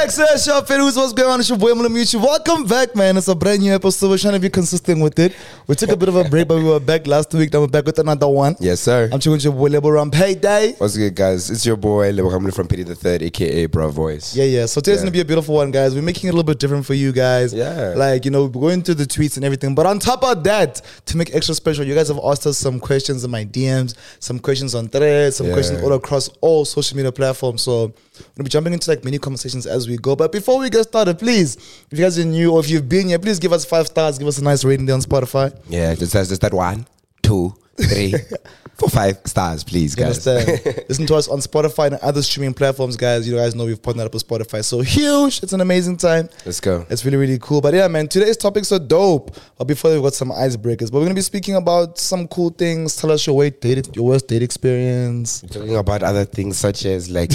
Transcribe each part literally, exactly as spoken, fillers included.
Access Shop Fellows, what's going on? It's your boy Mulamuchi. Welcome back, man. It's a brand new episode. We're trying to be consistent with it. We took a bit of a break, but we were back last week. Now we're back with another one. Yes, sir. I'm checking with your boy Lebo Ram Payday. What's good, guys? It's your boy Lebo coming from Pity the Third, aka Bro Voice. Yeah, yeah. So today's Yeah. gonna be a beautiful one, guys. We're making it a little bit different for you guys. Yeah. Like, you know, we're going through the tweets and everything. But on top of that, to make extra special, you guys have asked us some questions in my D Ms, some questions on threads, some Yeah. questions all across all social media platforms. So we'll be jumping into like many conversations as we go. But before we get started, please, if you guys are new or if you've been here, please give us five stars, give us a nice rating there on Spotify. Yeah, just, just that one, two, three, four, five stars, please, You guys. understand? Listen to us on Spotify and other streaming platforms, guys. You guys know we've partnered up with Spotify. So huge. It's an amazing time. Let's go. It's really, really cool. But yeah, man, today's topics are dope. But before we've got some icebreakers. But we're going to be speaking about some cool things. Tell us your, way date, your worst date experience. We're talking about other things such as like,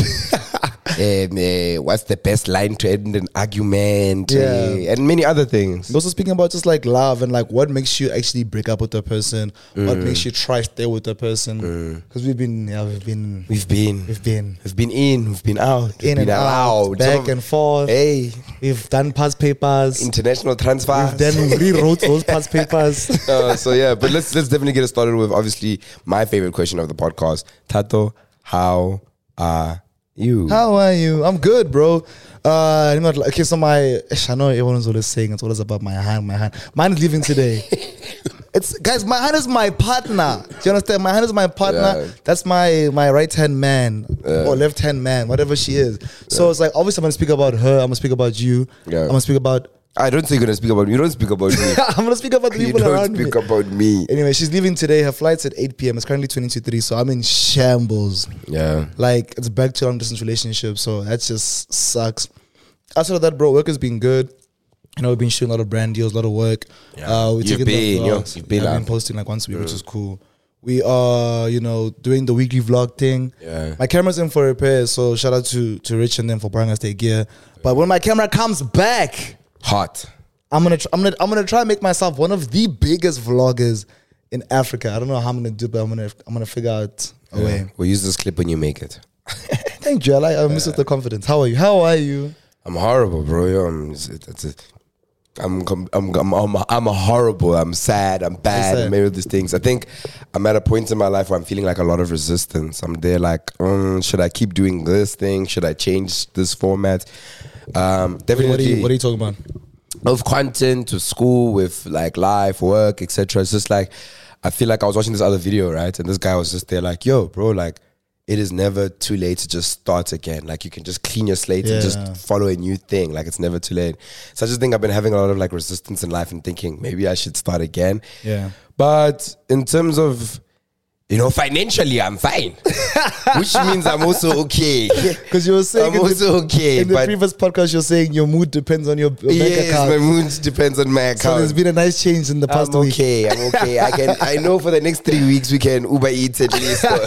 um, uh, what's the best line to end an argument, Yeah. uh, and many other things. We're also speaking about just like love and like what makes you actually break up with a person. What makes you try stay with a person. Because we've been, yeah, we've been, We've been, we've been we've been in, we've been out, we've in been and out, allowed. back Some- and forth. Hey, We've done past papers. international transfers. Then we rewrote those past papers. uh, so yeah, but let's let's definitely get it started with obviously my favorite question of the podcast. Tato, how are you? How are you? I'm good, bro. Uh, you know, like, okay, so my, ish, I know everyone's always saying it's always about my hand, my hand. Mine is leaving today. It's guys, my hand is my partner. Do you understand? My hand is my partner. Yeah. That's my my right hand man or left hand man, whatever she is. So it's like obviously I'm gonna speak about her. I'm gonna speak about you. Yeah. I'm gonna speak about. I don't think you're gonna speak about me. You don't speak about me. I'm gonna speak about the You people don't around speak me. about me. Anyway, she's leaving today. Her flight's at eight p.m. It's currently twenty to three, so I'm in shambles. Yeah. Like, it's back to long distance relationship, so that just sucks. Outside of that, bro, work has been good. You know, we've been shooting a lot of brand deals, a lot of work. Yeah. Uh, we're You've taking been, the yo. vlogs. You've been I've out. been posting like once a week, which is cool. We are, you know, doing the weekly vlog thing. Yeah. My camera's in for repair, so shout out to, to Rich and them for bringing us their gear. But when my camera comes back, Hot. I'm gonna, tr- I'm gonna, I'm gonna try and make myself one of the biggest vloggers in Africa. I don't know how I'm gonna do, but I'm gonna, I'm gonna figure out a Yeah. way. We'll use this clip when you make it. Thank you. I like, I miss with the confidence. How are you? How are you? I'm horrible, bro. Yo, I'm, it's, it's, it's, I'm, I'm, I'm, I'm, I'm horrible. I'm sad. I'm bad. sad? I'm many of these things. I think I'm at a point in my life where I'm feeling like a lot of resistance. I'm there like, um, should I keep doing this thing? Should I change this format? Um, What are, definitely. you, what are you talking about? Of content to school with like life, work, et cetera. It's just like I feel like I was watching this other video, right? And this guy was just there like, yo, bro, like it is never too late to just start again. Like you can just clean your slate Yeah. and just follow a new thing. Like it's never too late. So I just think I've been having a lot of like resistance in life and thinking maybe I should start again. Yeah. But in terms of, you know, financially, I'm fine, which means I'm also okay. Because you were saying I'm in the, also okay. in the but previous podcast, you're saying your mood depends on your, your bank yes, account. my mood depends on my account. So there's been a nice change in the past I'm week. okay. I'm okay. I can. I know for the next three weeks we can Uber Eats at least, or,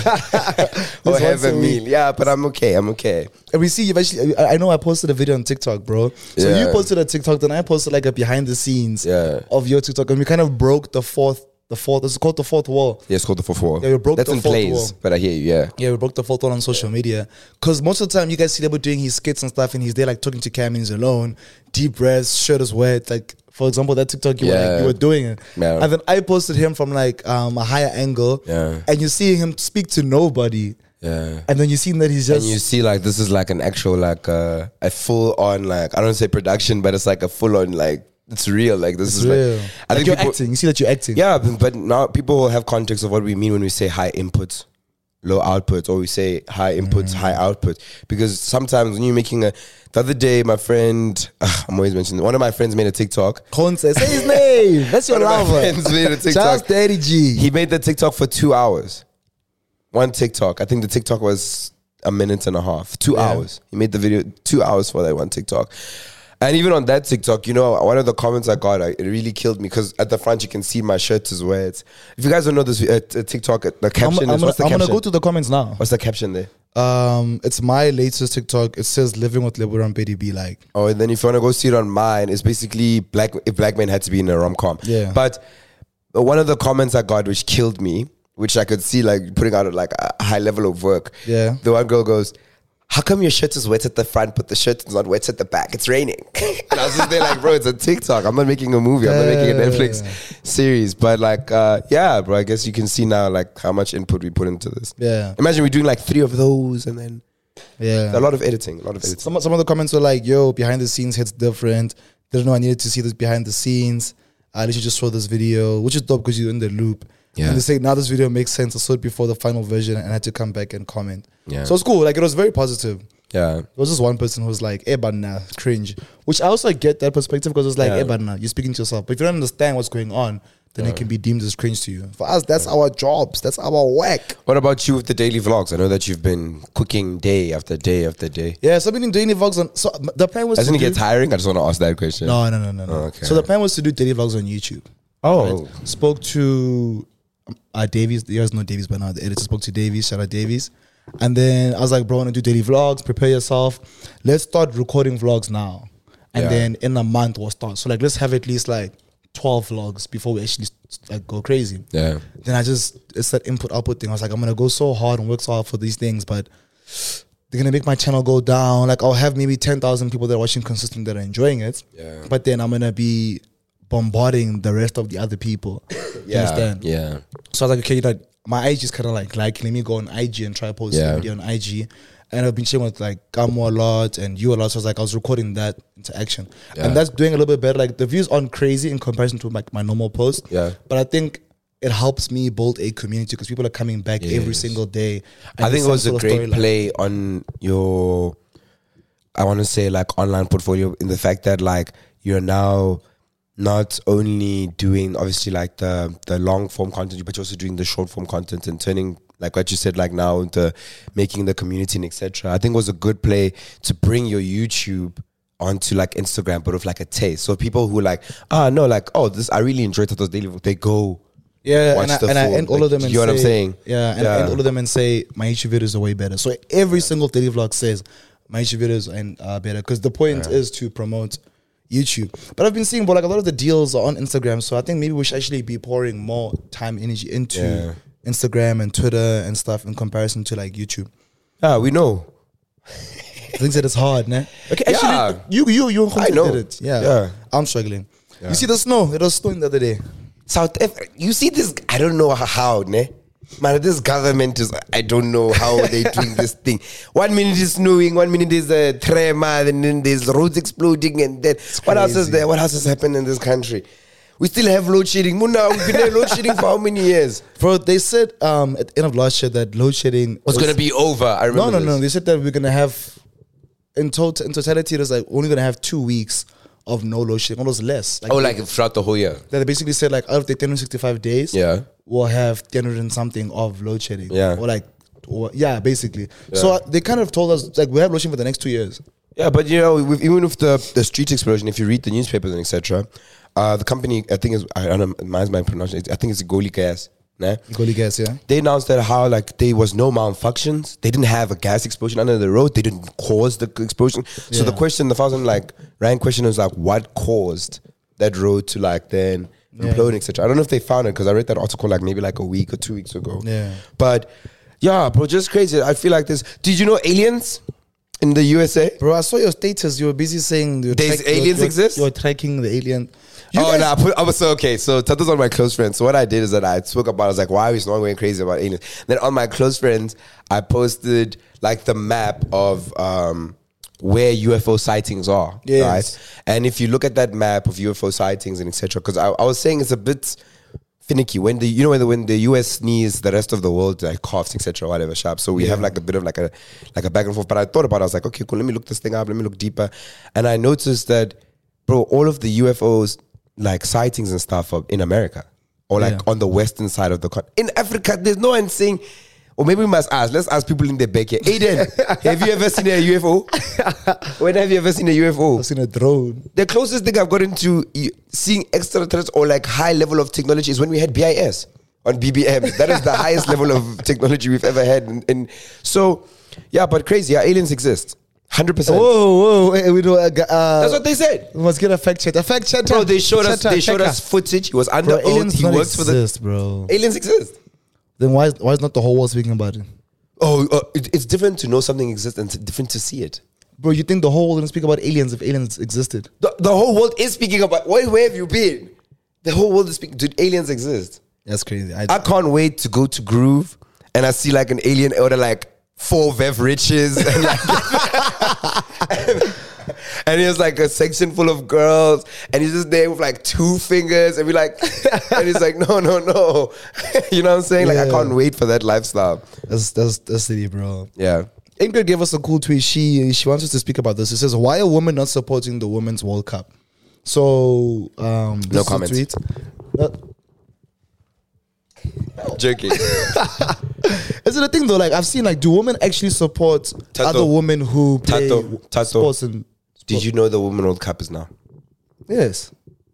or Just have once a a week. meal. Yeah, but I'm okay. I'm okay. And we see you've actually, I I know I posted a video on TikTok, bro. So Yeah. you posted a TikTok, then I posted like a behind the scenes Yeah. of your TikTok. And we kind of broke the fourth, the fourth, it's called the fourth wall. Yeah, it's called the four four. Yeah, we broke That's the in fourth plays, wall. but I hear you. Yeah. Yeah, we broke the fourth wall on social media. Because most of the time you guys see them doing his skits and stuff and he's there like talking to Cam and he's alone, deep breaths, shirt is wet. Like, for example, that TikTok you, were, Yeah. like, you were doing it. Yeah. And then I posted him from like um, a higher angle. Yeah. And you see him speak to nobody. Yeah. And then you see that he's And just you see, like, this is like an actual, like, uh, a full on, like, I don't say production, but it's like a full on, like, it's real. Like, this it's is real. like, Like I think you're people, acting. You see that you're acting. yeah, but but now people will have context of what we mean when we say high inputs, low output, or we say high inputs, high output. Because sometimes when you're making a, the other day, my friend, uh, I'm always mentioning, one of my friends made a TikTok. Colin says, say his name. That's your One of my lover. friends made a TikTok. Charles Daddy G. He made the TikTok for two hours. One TikTok. I think the TikTok was a minute and a half. Two Yeah. hours. He made the video two hours for that one TikTok. And even on that TikTok, you know, one of the comments I got, I, it really killed me because at the front you can see my shirt is wet. If you guys don't know this uh, t- TikTok, the I'm, caption I'm is, gonna, what's the I'm caption? gonna go to the comments now. What's the caption there? Um, it's my latest TikTok. It says "Living with Leburan Betty be like." Oh, and then if you want to go see it on mine, it's basically black. If black men had to be in a rom com, Yeah. But one of the comments I got, which killed me, which I could see like putting out like a high level of work. Yeah. The one girl goes, how come your shirt is wet at the front, but the shirt is not wet at the back? It's raining. And I was just there like, bro, it's a TikTok. I'm not making a movie. I'm not making a Netflix series. But like, uh, yeah, bro, I guess you can see now like how much input we put into this. Yeah. Imagine we're doing like three of those and then yeah, a lot of editing, a lot of editing. Some, some of the comments were like, yo, behind the scenes hits different. Didn't know I needed to see this behind the scenes. I literally just saw this video, which is dope because you're in the loop. Yeah. And they say, now this video makes sense. I saw it before the final version and I had to come back and comment. Yeah. So it's cool. Like, it was very positive. Yeah. There was just one person who was like, eh, but nah, cringe. Which I also get that perspective because it's like, Yeah. eh, but nah, you're speaking to yourself. But if you don't understand what's going on, then Yeah. it can be deemed as cringe to you. For us, that's our jobs. That's our work. What about you with the daily vlogs? I know that you've been cooking day after day after day. Yeah, so I've been doing daily vlogs on. So the plan was Doesn't to it get do, tiring? I just want to ask that question. No, no, no, no, no. Oh, okay. So the plan was to do daily vlogs on YouTube. Oh. Right? Spoke to uh, Davies. You guys know Davies by now. The editor spoke to Davies. Shout out Davies. And then I was like, bro, I want to do daily vlogs. Prepare yourself. Let's start recording vlogs now. And Yeah. then in a month we'll start. So like, let's have at least like twelve vlogs before we actually like go crazy. Yeah. Then I just, it's that input output thing. I was like, I'm going to go so hard and work so hard for these things, but they're going to make my channel go down. Like I'll have maybe ten thousand people that are watching consistently that are enjoying it. Yeah. But then I'm going to be bombarding the rest of the other people. You Yeah. understand? Yeah. So I was like, okay, you know, my I G is kind of like, like, let me go on I G and try to post Yeah. a video on I G. And I've been sharing with like Gamo a lot and you a lot. So I was like, I was recording that into action. Yeah. And that's doing a little bit better. Like the views aren't crazy in comparison to like my normal post. Yeah. But I think it helps me build a community because people are coming back every Yes. single day. I think it some was a sort of great storyline. play on your, I want to say like online portfolio in the fact that like you're now not only doing obviously like the the long form content, but you're also doing the short form content and turning like what you said like now into making the community and et cetera. I think it was a good play to bring your YouTube onto like Instagram, but with like a taste. So people who like, ah no, like oh this I really enjoyed those daily. They go. Yeah, watch and, I, the and I full- end all like, of them and you know say, what I'm saying? Yeah, and I Yeah. end all of them and say my YouTube videos are way better. So every single daily vlog says my YouTube videos are uh, better because the point is to promote YouTube. But I've been seeing, but like a lot of the deals are on Instagram, so I think maybe we should actually be pouring more time, energy into Yeah. Instagram and Twitter and stuff in comparison to like YouTube. Yeah, we know. I think that it's hard, nah? Okay, actually, Yeah. you, you, you, I know. did it. Yeah, Yeah. I'm struggling. Yeah. You see the snow? It was snowing the other day. South Africa, you see this, I don't know how, ne? Man, this government is, I don't know how they're doing this thing. One minute is snowing, one minute is a tremor, and then there's roads exploding, and then what else is crazy. there? What else has happened in this country? We still have load shedding. Muna, we've been there load shedding for how many years? Bro, they said um, at the end of last year that load shedding What's going to be over? I remember No, no, no. this. They said that we're gonna have in total in totality. It was like only gonna have two weeks of no load shedding. Almost less. Like Oh, like throughout the whole year? they basically said like out of the three hundred sixty-five days, Yeah. we'll have three hundred and something of load shedding. Yeah. or like, or, yeah, basically. So uh, they kind of told us like we have load shedding for the next two years. Yeah, but you know, with, even with the, the street explosion, if you read the newspapers and et cetera, uh, the company, I think is, I don't know, mine's my pronunciation, I think it's Goli Gas. Nah? Goli gas, yeah. They announced that how like there was no malfunctions. They didn't have a gas explosion under the road. They didn't cause the explosion. So the Yeah. question, the thousand like rank question was like, what caused that road to like then Yeah. implode, et cetera. I don't know if they found it because I read that article like maybe like a week or two weeks ago. Yeah. But yeah, bro, just crazy. I feel like this. Did you know aliens in the U S A? Bro, I saw your status. You were busy saying you were There's track- you were- aliens you were- exist? You were tracking the alien. You oh, guys- no, I, put, I was so okay. So Tato's on my close friends. So what I did is that I spoke about, I was like, why are we not going crazy about aliens? Then on my close friends, I posted like the map of um, where U F O sightings are. Yes. Right? And if you look at that map of U F O sightings and et cetera, because I, I was saying it's a bit finicky when the you know when the, when the U S sneeze, the rest of the world like coughs, et cetera, whatever, sharp. So we Yeah. have like a bit of like a like a back and forth. But I thought about it, I was like, okay, cool, let me look this thing up, let me look deeper. And I noticed that, bro, all of the U F Os like sightings and stuff are in America. Or like Yeah. on the western side of the country. In Africa, there's no one saying, or maybe we must ask, let's ask people in the back here. Aiden, have you ever seen a U F O? When have you ever seen a U F O? I've seen a drone. The closest thing I've gotten to y- seeing extraterrestrials or like high level of technology is when we had B I S on B B M. That is the highest level of technology we've ever had. And, and so, yeah, but crazy. Yeah, aliens exist. one hundred percent. Whoa, whoa! Hey, we do. Uh, uh, That's what they said. We must get a fact check. A fact check. Bro, they showed us. Checker, They showed checker. us footage. He was under Bro, oath. aliens He don't works for the exist, bro. aliens exist. Then why is why is not the whole world speaking about it? Oh, uh, it, it's different to know something exists and it's different to see it. Bro, you think the whole world didn't speak about aliens if aliens existed? The, the whole world is speaking about. Where, where have you been? The whole world is speaking. Did aliens exist? That's crazy. I, I can't wait to go to Groove and I see like an alien order like four Vev Riches and like and, and he has like a section full of girls and he's just there with like two fingers and we like and he's like no no no you know what I'm saying? Like Yeah. I can't wait for that lifestyle. that's that's that's silly, bro. Yeah. Ingrid gave us a cool tweet. She she wants us to speak about this. It says, "Why are women not supporting the Women's World Cup?" So, um, this No is a comment. tweet. Uh, Joking. Is it a thing though? Like I've seen, like, do women actually support Tato. other women who play Tato. Tato. sports? And Did you know the Women World Cup is now? yes,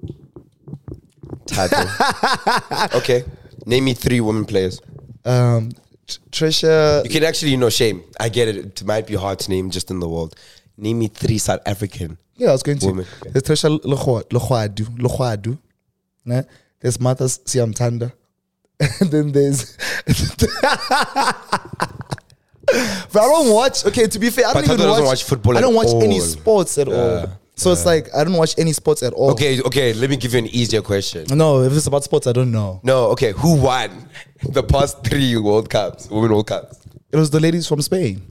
Tato. Okay. Name me three women players. um, Tr- Trisha. You can actually, no shame. I get it. It might be hard to name just in the world. Name me three South African. Yeah, I was going to. Woman. There's Trisha Lochwadu. Lochwadu. Né? There's Martha Siamtanda. And then there's. But I don't watch. Okay, to be fair, I don't But even Tato watch, doesn't watch football I don't at watch any all. sports at all. So it's like I don't watch any sports at all. Okay, okay. Let me give you an easier question. No, if it's about sports, I don't know. No, okay. Who won the past three World Cups, Women World Cups? It was the ladies from Spain.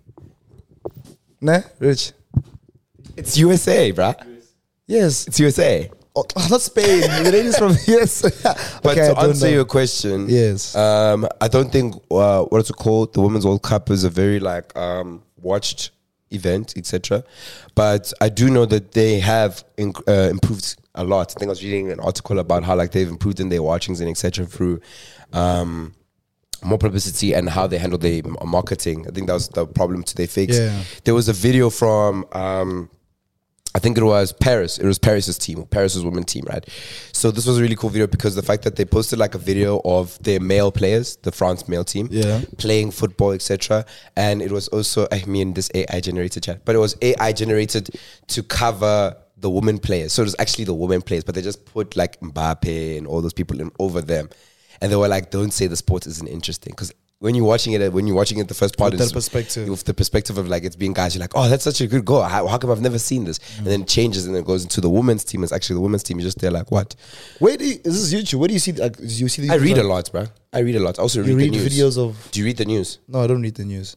Nah, Rich. It's U S A, bruh. Yes. It's U S A. Oh, not Spain. The ladies from yes. But Okay, I to don't answer know. your question, Yes. um, I don't think uh, what's it called? The Women's World Cup is a very like um, watched event, et cetera. But I do know that they have in, uh, improved a lot. I think I was reading an article about how like they've improved in their watchings and et cetera through um, more publicity and how they handle their m- marketing. I think that was the problem to their fix. Yeah. There was a video from. Um, I think it was Paris. It was Paris's team, Paris's women team, right? So this was a really cool video because the fact that they posted like a video of their male players, the France male team, Yeah. playing football, et cetera. And it was also, I mean, this A I generated chat, but it was A I generated to cover the women players. So it was actually the women players, but they just put like Mbappe and all those people in over them, and they were like, "Don't say the sport isn't interesting," because when you're watching it, when you're watching it, the first part With is that perspective. with the perspective of like it's being guys, you're like, oh, that's such a good goal. How, how come I've never seen this? And then it changes and then it goes into the women's team. It's actually the women's team. You're just there like, what? Where do you, is this YouTube? Where do you see? Like, do you see? The I read a YouTube? lot, bro. I read a lot. I also You read, read the news. videos of? Do you read the news? No, I don't read the news.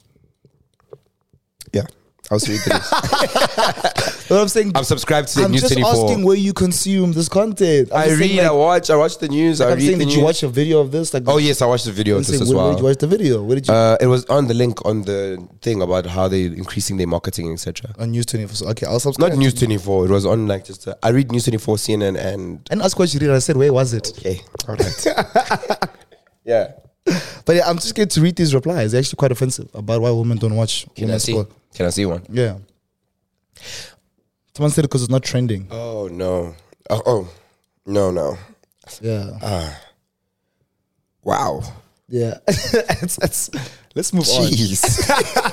Yeah, I also read the news. What I'm saying, I'm subscribed to the I'm News just twenty-four. asking where you consume this content. I'm I just saying, read, I like, watch, I watch the news. I I'm read saying, the did news. you watch a video of this? Like, Oh yes, I watched the video I'm of this saying, as where, where well. did you watch the video? Where did you? Uh, it was on the link on the thing about how they increasing their marketing, et cetera. on News twenty-four. So, okay, I'll subscribe. Not News twenty-four. It was on like just. Uh, I read News twenty-four, C N N, and And ask what you read. I said, where was it? okay, all right. Yeah. But yeah, I'm just going to read these replies. They're actually quite offensive about why women don't watch Can I women's see? sport. Can I see one? Yeah. Someone said it because it's not trending. Oh no. Oh, oh. No no. Yeah. Wow. Yeah. it's, it's, let's move on. Jeez.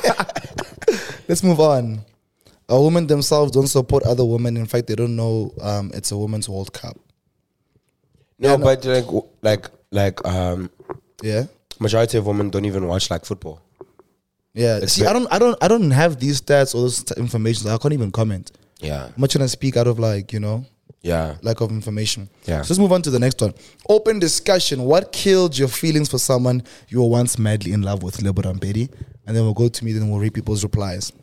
Let's move on. A women themselves don't support other women. In fact, they don't know um, it's a women's World Cup. No, Yeah, no. but like w- like like um Yeah. majority of women don't even watch like football. Yeah. It's See, ve- I don't, I don't, I don't have these stats or this t- information. So I can't even comment. Yeah. I'm not trying to speak out of like you know Yeah. lack of information. Yeah. So let's move on to the next one. Open discussion. What killed your feelings for someone you were once madly in love with, Lebo Rampedi? And then we'll go to me. Then we'll read people's replies.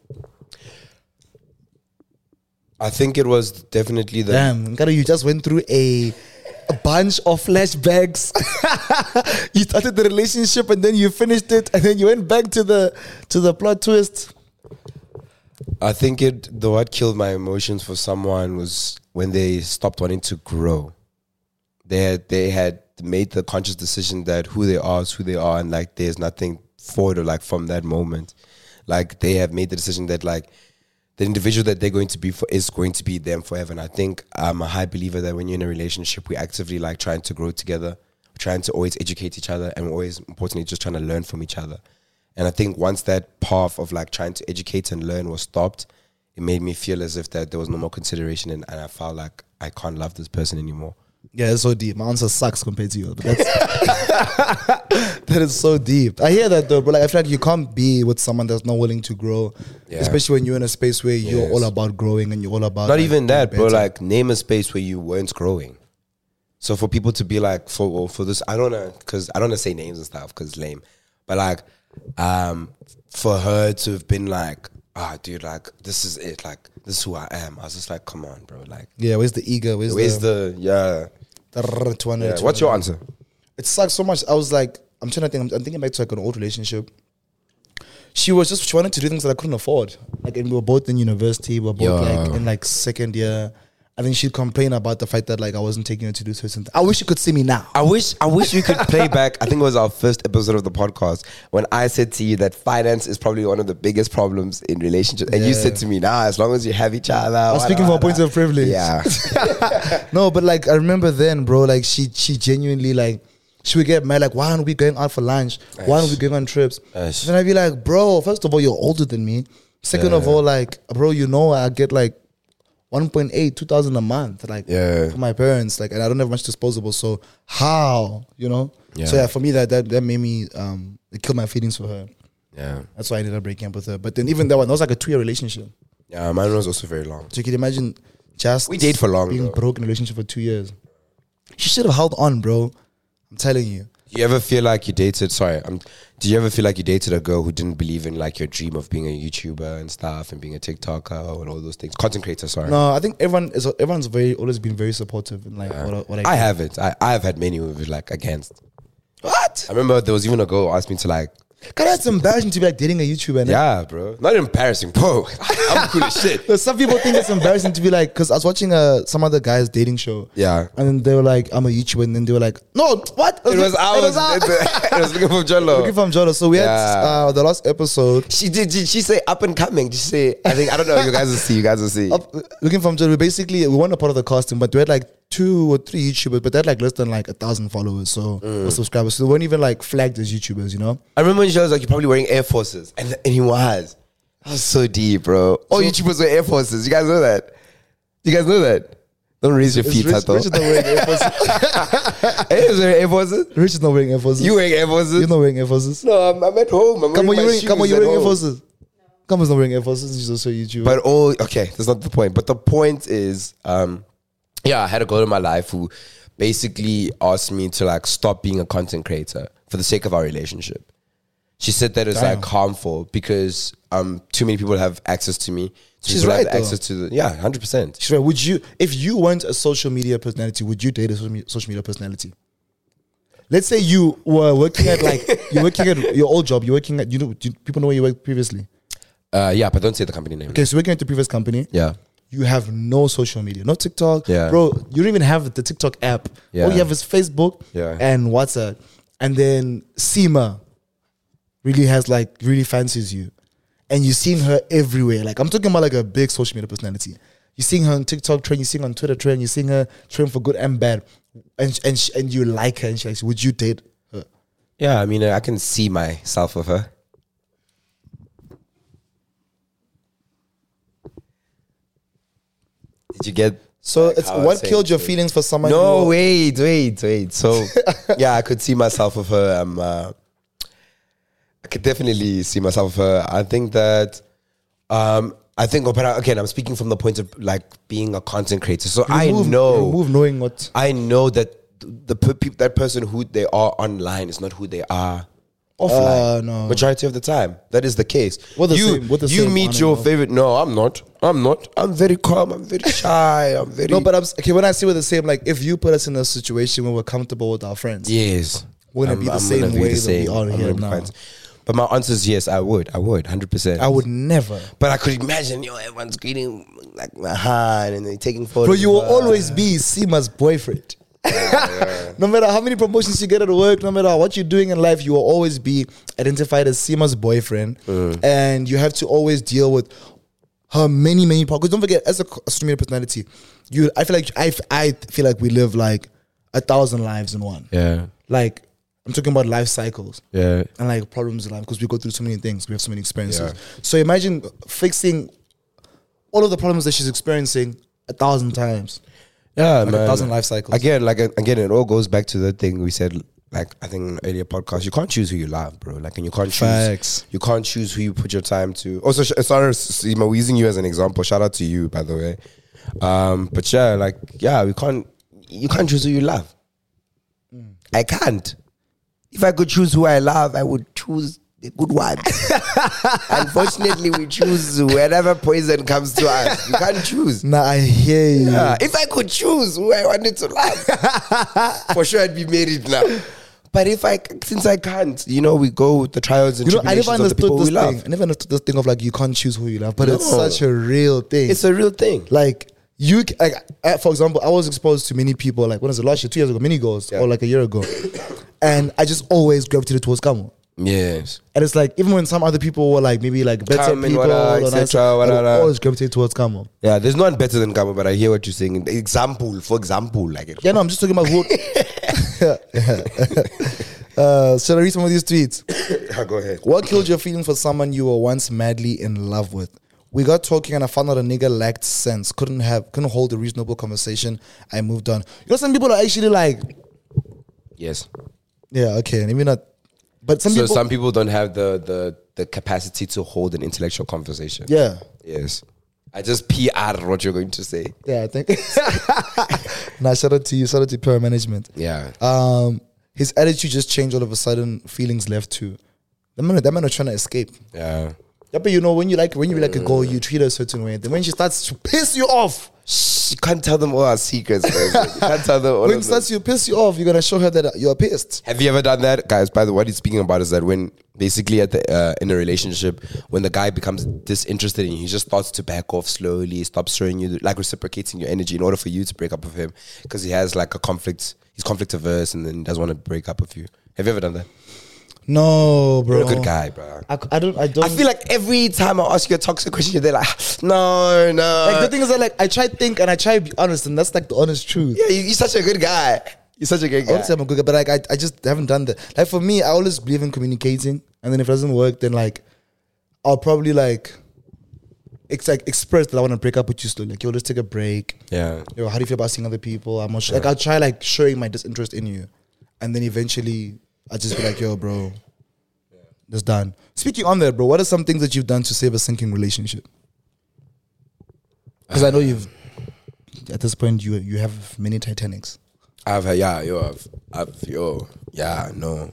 I think it was definitely the Damn, Nkara, you just went through a a bunch of flashbacks. You started the relationship and then you finished it, and then you went back to the to the plot twist. I think it the what killed my emotions for someone was when they stopped wanting to grow. They had they had made the conscious decision that who they are is who they are, and like there's nothing forward or like from that moment. Like they have made the decision that like the individual that they're going to be for is going to be them forever. And I think I'm a high believer that when you're in a relationship, we're actively like trying to grow together, we're trying to always educate each other, and we're always importantly just trying to learn from each other. And I think once that path of like trying to educate and learn was stopped, it made me feel as if that there was no more consideration, and, and I felt like I can't love this person anymore. Yeah, it's so deep. My answer sucks compared to yours, but that's That is so deep. I hear that though, but like I feel like you can't be with someone that's not willing to grow, Yeah. especially when you're in a space where you're Yes. all about growing and you're all about Not like, even being that, bro. better. Like, name a space where you weren't growing. So for people to be like, for well, for this, I don't know, because I don't want to say names and stuff because it's lame. But like, um, for her to have been like, ah, dude, like this is it, like this is who I am. I was just like, come on, bro. Like, yeah, where's the ego? Where's, where's the, the yeah? the two hundred, yeah. What's your answer? It sucks so much. I was like, I'm trying to think. I'm, I'm thinking back to like an old relationship. She was just she wanted to do things that I couldn't afford. Like, and we were both in university. We were both Yo. like in like second year. I think she'd complain about the fact that like I wasn't taking her to do certain things. I wish you could see me now. I wish I wish we could play back. I think it was our first episode of the podcast when I said to you that finance is probably one of the biggest problems in relationships, and you Yeah. said to me, "Nah, as long as you have each other." I was speaking from a point of privilege. Yeah, No, but like I remember then, bro. Like she she genuinely like she would get mad. Like, why aren't we going out for lunch? Why aren't we going on trips? Aish. Then I'd be like, bro. First of all, you're older than me. Second of Yeah. all, like, bro, you know I get like one point eight, two thousand a month, like Yeah. for my parents, like, and I don't have much disposable. So how, you know? Yeah. So yeah, for me that that that made me um it killed my feelings for her. yeah, That's why I ended up breaking up with her. But then even that one, that was like a two year relationship. yeah. Mine was also very long. So you can imagine just We dated for long, being though. broke in a relationship for two years. She should have held on, bro. I'm telling you. Do you ever feel like you dated? Sorry, um, do you ever feel like you dated a girl who didn't believe in like your dream of being a YouTuber and stuff and being a TikToker and all those things? Content creator, sorry. No, I think everyone is everyone's very always been very supportive and like what, I- what I, I haven't. I I have had many who were like against. What? I remember there was even a girl who asked me to like. God, that's embarrassing to be like dating a YouTuber. And Yeah, bro. Not embarrassing, bro. I'm cool as shit. like, some people think it's embarrassing to be like, because I was watching uh, some other guy's dating show. Yeah. And then they were like, I'm a YouTuber. And then they were like, no, what? It was ours. It was looking for Jolo. Looking from Jolo. So we had Yeah. uh, the last episode. She did. Did she say up and coming? Did she say? I think I don't know. You guys will see. You guys will see. Up, looking from Jolo. We basically, we weren't a part of the casting, but we had like two or three YouTubers, but they had like less than like a thousand followers, so Mm. or subscribers. So they weren't even like flagged as YouTubers, you know? I remember when she was like, "You're probably wearing Air Forces," and and he was. That was so deep, bro. All YouTubers wear Air Forces. You guys know that. You guys know that. Don't raise your It's feet, Rich, Tato. Rich is not wearing Air Forces. Hey, is there Air Forces? Rich is not wearing Air Forces. You wearing Air Forces? You're not wearing Air Forces. No, I'm, I'm at home. I'm Come on, wearing you my wearing, come on, shoes you at wearing Air home. Forces. Come on, not wearing Air Forces. She's also a YouTuber. But all okay, that's not the point. But the point is, um, yeah, I had a girl in my life who basically asked me to like stop being a content creator for the sake of our relationship. She said that it's Damn. like harmful because um too many people have access to me. Too She's people have right, though. access to the yeah, hundred percent. Sure. Would you, if you weren't a social media personality, would you date a social me- social media personality? Let's say you were working at like you're working at your old job. You're working at you know do people know where you worked previously? Uh, yeah, but don't say the company name. Okay, so working at the previous company. Yeah, You have no social media, no TikTok, Yeah. bro. You don't even have the TikTok app. Yeah. All you have is Facebook Yeah. and WhatsApp, and then Seema really has like really fancies you, and you're seeing her everywhere. Like I'm talking about like a big social media personality. You're seeing her on TikTok trend, you're seeing her on Twitter trend, you're seeing her trend for good and bad, and and sh- and you like her, and she likes you. Would you date her? yeah. I mean, uh, I can see myself with her. Did you get? So like, it's how I what say killed it? your feelings for someone? No, who- wait, wait, wait. So, yeah, I could see myself with her. Um, uh, I could definitely see myself with her. I think that, um, I think, but I- again, I'm speaking from the point of like being a content creator. So I remove- know, remove knowing what. I know that the per- peop- that person who they are online is not who they are offline. Uh, no. Majority of the time, that is the case. We're the you same- we're the you same on meet and your off. favorite. No, I'm not. I'm not. I'm very calm. I'm very shy. I'm very. No, but I'm s- okay. When I say we're the same, like if you put us in a situation where we're comfortable with our friends, yes, We're gonna be the same gonna be way the that we same. are I'm here gonna be now. fine. But my answer is yes. I would. I would. Hundred percent. I would never. But I could imagine, yo, everyone's greeting like my hand and they're taking photos. Bro, you will of her. always be Seema's boyfriend. No matter how many promotions you get at work, no matter what you're doing in life, you will always be identified as Seema's boyfriend. Mm. And you have to always deal with her many, many problems. Because don't forget, as a co- social media personality, you I feel like I, f- I feel like we live like a thousand lives in one. Yeah. Like I'm talking about life cycles. Yeah. And like problems in life because we go through so many things, we have so many experiences. Yeah. So imagine fixing all of the problems that she's experiencing a thousand times. Yeah, Like man. a thousand life cycles. Again, like again, it all goes back to the thing we said like I think in an earlier podcast, you can't choose who you love, bro. Like, and you can't choose, Facts. you can't choose who you put your time to. Also, sh- sorry, Sima, we're using you as an example. Shout out to you, by the way. Um, but yeah, like, yeah, we can't, you can't choose who you love. Mm. I can't. If I could choose who I love, I would choose the good one. Unfortunately, we choose wherever poison comes to us. You can't choose. Nah, I hear you. Yeah. If I could choose who I wanted to love, for sure I'd be married now. But if I, since I can't, you know, we go with the trials and You know, I tribulations never of the understood people this we love. thing. I never understood this thing of like you can't choose who you love, but No. it's such a real thing. It's a real thing. Like you, c- like uh, for example, I was exposed to many people. Like when was it last year, two years ago, mini girls, Yeah. or like a year ago, and I just always gravitated towards Kamo. Yes. And it's like even when some other people were like maybe like better Come and people, wala, or et nice, cetera, I would wala. always gravitate towards Kamo. Yeah, there's no one better than Gamo, but I hear what you're saying. Example, for example, like it. Yeah, no, I'm just talking about who. uh, shall I read some of these tweets? Yeah, go ahead. What killed your feeling for someone you were once madly in love with? We got talking and I found out a nigga lacked sense. Couldn't have, couldn't hold a reasonable conversation. I moved on. You know, some people are actually like, Yes. yeah, okay, maybe not. But some so people, some people don't have the, the the capacity to hold an intellectual conversation. yeah, Yes. I just P R what you're going to say. yeah, I think. Nah, shout out to you. Shout out to Pure Management. Yeah. Um, his attitude just changed all of a sudden. Feelings left too. That man, that man was trying to escape. Yeah. Yeah, but you know when you like when you like a girl, you treat her a certain way. Then when she starts to piss you off, Shh, you can't tell them all our secrets, bro. You can't tell them all when of she starts them. to piss you off, you're gonna show her that you're pissed. Have you ever done that? Guys, by the way, what he's speaking about is that when basically at the uh, in a relationship, when the guy becomes disinterested in you, he just starts to back off slowly, stops showing you, like reciprocating your energy in order for you to break up with him because he has like a conflict, he's conflict averse and then doesn't want to break up with you. Have you ever done that? No, bro. You're a good guy, bro. I, I don't. I don't. I feel like every time I ask you a toxic question, you're there like, no, no. like the thing is that like I try to think and I try to be honest, and that's like the honest truth. yeah, you, you're such a good guy. You're such a good I guy. would say I'm a good guy, but like I, I just haven't done that. Like for me, I always believe in communicating, and then if it doesn't work, then like I'll probably like it's like express that I want to break up with you slowly. Like yo, let's take a break. Yeah. Yo, how do you feel about seeing other people? I'm not sure. Like I'll try like showing my disinterest in you, and then eventually I just be like, yo, bro, it's done. Speaking on that, bro, what are some things that you've done to save a sinking relationship? Because I know you've at this point you you have many Titanics. I've had, yeah, yo, I've, I've, yo, yeah, no.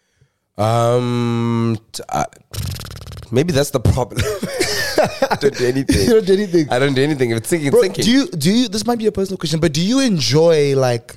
Um, t- I, maybe that's the problem. I don't do anything. You don't do anything. I don't do anything. If it's thinking, Bro, thinking. do you do you? This might be a personal question, but do you enjoy like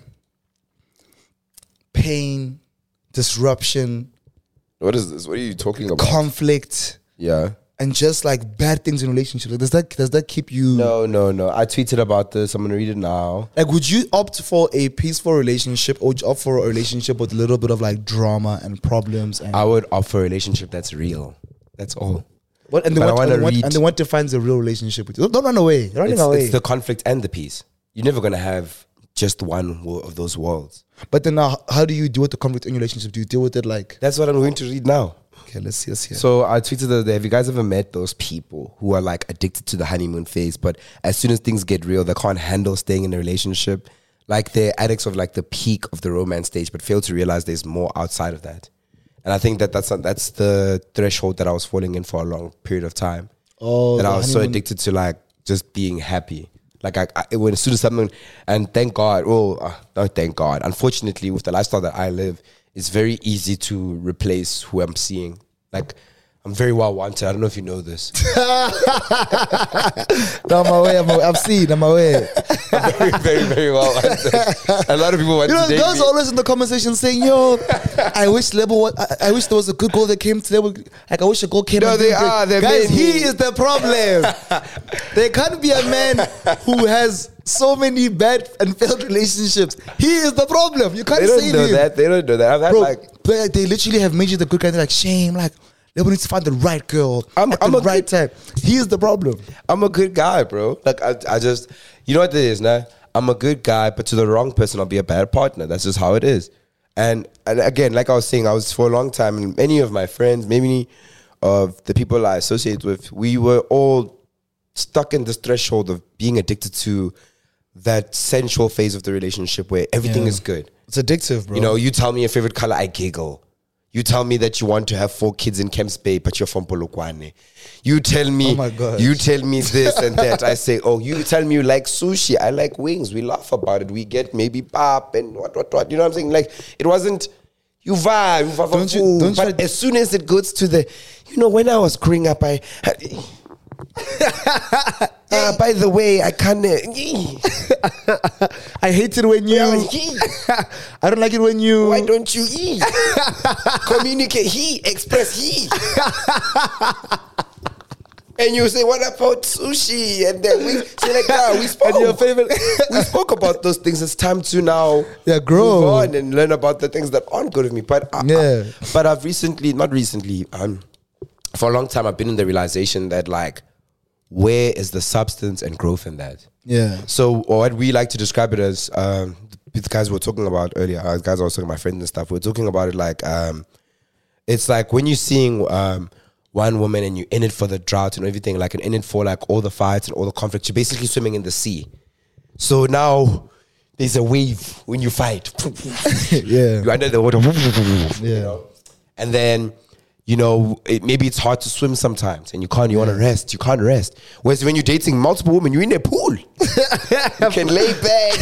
pain, disruption, What is this? What are you talking about? conflict, yeah. and just like bad things in relationships? Like, does that does that keep you? No, no, no. I tweeted about this. I'm gonna read it now. Like, would you opt for a peaceful relationship, or would you opt for a relationship with a little bit of like drama and problems? And I would offer a relationship that's real. That's all. what? And then but I what, wanna and, what, read- and then what defines a real relationship with you? Don't, don't run away. You're running It's, away. it's the conflict and the peace. You're never gonna have just one wo- of those worlds. but then now, how do you deal with the conflict in your relationship? Do you deal with it like? That's what I'm going to read now. Okay, let's see. Let's see. So I tweeted the other day, have you guys ever met those people who are like addicted to the honeymoon phase, but as soon as things get real, they can't handle staying in a relationship? Like they're addicts of like the peak of the romance stage, but fail to realize there's more outside of that. And I think that that's that's the threshold that I was falling in for a long period of time. Oh, that the I was so honeymoon- addicted to like just being happy. Like I, I when as soon as something, and thank God, oh, uh, no, thank God. Unfortunately, with the lifestyle that I live, it's very easy to replace who I'm seeing. Like, I'm very well wanted. I don't know if you know this. No, I'm away. I'm away. I've seen. I'm away. I'm very, very, very well wanted. A lot of people want You know, to date girls me. are always in the conversation saying, "Yo, I wish level. One, I, I wish there was a good goal that came today. Like I wish a goal came." No, and they didn't break." are. They're Guys, many. he is the problem. There can't be a man who has so many bad and failed relationships. He is the problem. You can't They don't save know him, that. They don't know that. I've had bro. like. But they literally have made you the good guy. They're like, shame, like. They need to find the right girl I'm- at I'm the a right time. He is the problem. I'm a good guy, bro. Like I, I just, you know what it is, nah? I'm a good guy, but to the wrong person, I'll be a bad partner. That's just how it is. And and again, like I was saying, I was for a long time, and many of my friends, many of the people I associate with, we were all stuck in this threshold of being addicted to that sensual phase of the relationship where everything Yeah. is good. It's addictive, bro. You know, you tell me your favorite color, I giggle. You tell me that you want to have four kids in Camps Bay, but you're from Polokwane. You tell me, oh my God. You tell me this and that. I say, oh, you tell me you like sushi. I like wings. We laugh about it. We get maybe pap and what, what, what. You know what I'm saying? Like, it wasn't, you vibe. You vibe don't you, don't but you, as soon as it goes to the, you know, when I was growing up, I, I uh, by the way, I can't. Uh, I hate it when you. I don't like it when you. Why don't you eat? Communicate. He express. He. And you say, what about sushi? And then we say like, nah, we spoke. And your favorite. We spoke about those things. It's time to now yeah, grow move on and learn about the things that aren't good with me. But I, yeah. I, but I've recently, not recently, um, for a long time, I've been in the realization that like, where is the substance and growth in that? Yeah. So what we like to describe it as, um, the guys we were talking about earlier, uh, guys I was talking to my friends and stuff, we we're talking about it like, um, it's like when you're seeing um, one woman and you're in it for the drought and everything, like and in it for like all the fights and all the conflict, you're basically swimming in the sea. So now there's a wave when you fight. Yeah. You're under the water. Yeah. You know? And then, you know, it, maybe it's hard to swim sometimes and you can't, you yeah. want to rest, you can't rest. Whereas when you're dating multiple women, you're in a pool. You can lay back.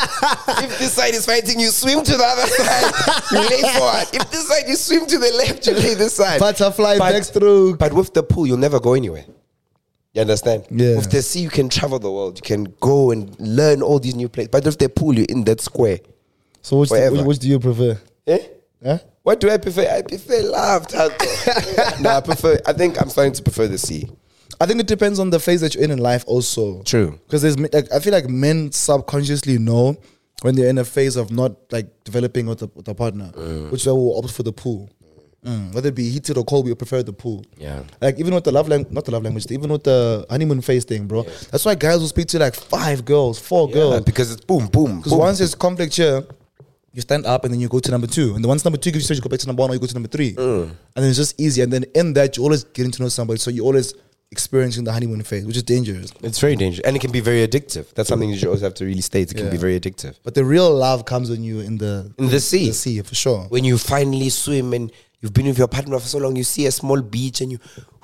If this side is fighting, you swim to the other side, you lay forward. If this side, you swim to the left, you lay this side. Butterfly but, backstroke. But with the pool, you'll never go anywhere. You understand? Yeah. With the sea, you can travel the world. You can go and learn all these new places. But with the pool, you're in that square. So which, the, which, which do you prefer? Eh? Huh? What do I prefer? I prefer love. No, I prefer. I think I'm starting to prefer the sea. I think it depends on the phase that you're in in life, also. True. Because there's, like, I feel like men subconsciously know when they're in a phase of not like developing with a, with a partner, mm. which they will opt for the pool. Mm. Whether it be heated or cold, we prefer the pool. Yeah. Like even with the love language, not the love language, even with the honeymoon phase thing, bro. Yeah. That's why guys will speak to like five girls, four yeah, girls, because it's boom, boom. Because once there's conflict here, you stand up and then you go to number two. And the once number two gives you, you go back to number one or you go to number three. Mm. And then it's just easy. And then in that, you're always getting to know somebody. So you're always experiencing the honeymoon phase, which is dangerous. It's very dangerous. And it can be very addictive. That's something you should always have to really state. It can yeah. be very addictive. But the real love comes when you're in the... In the sea. The sea, for sure. When you finally swim and you've been with your partner for so long, you see a small beach and you...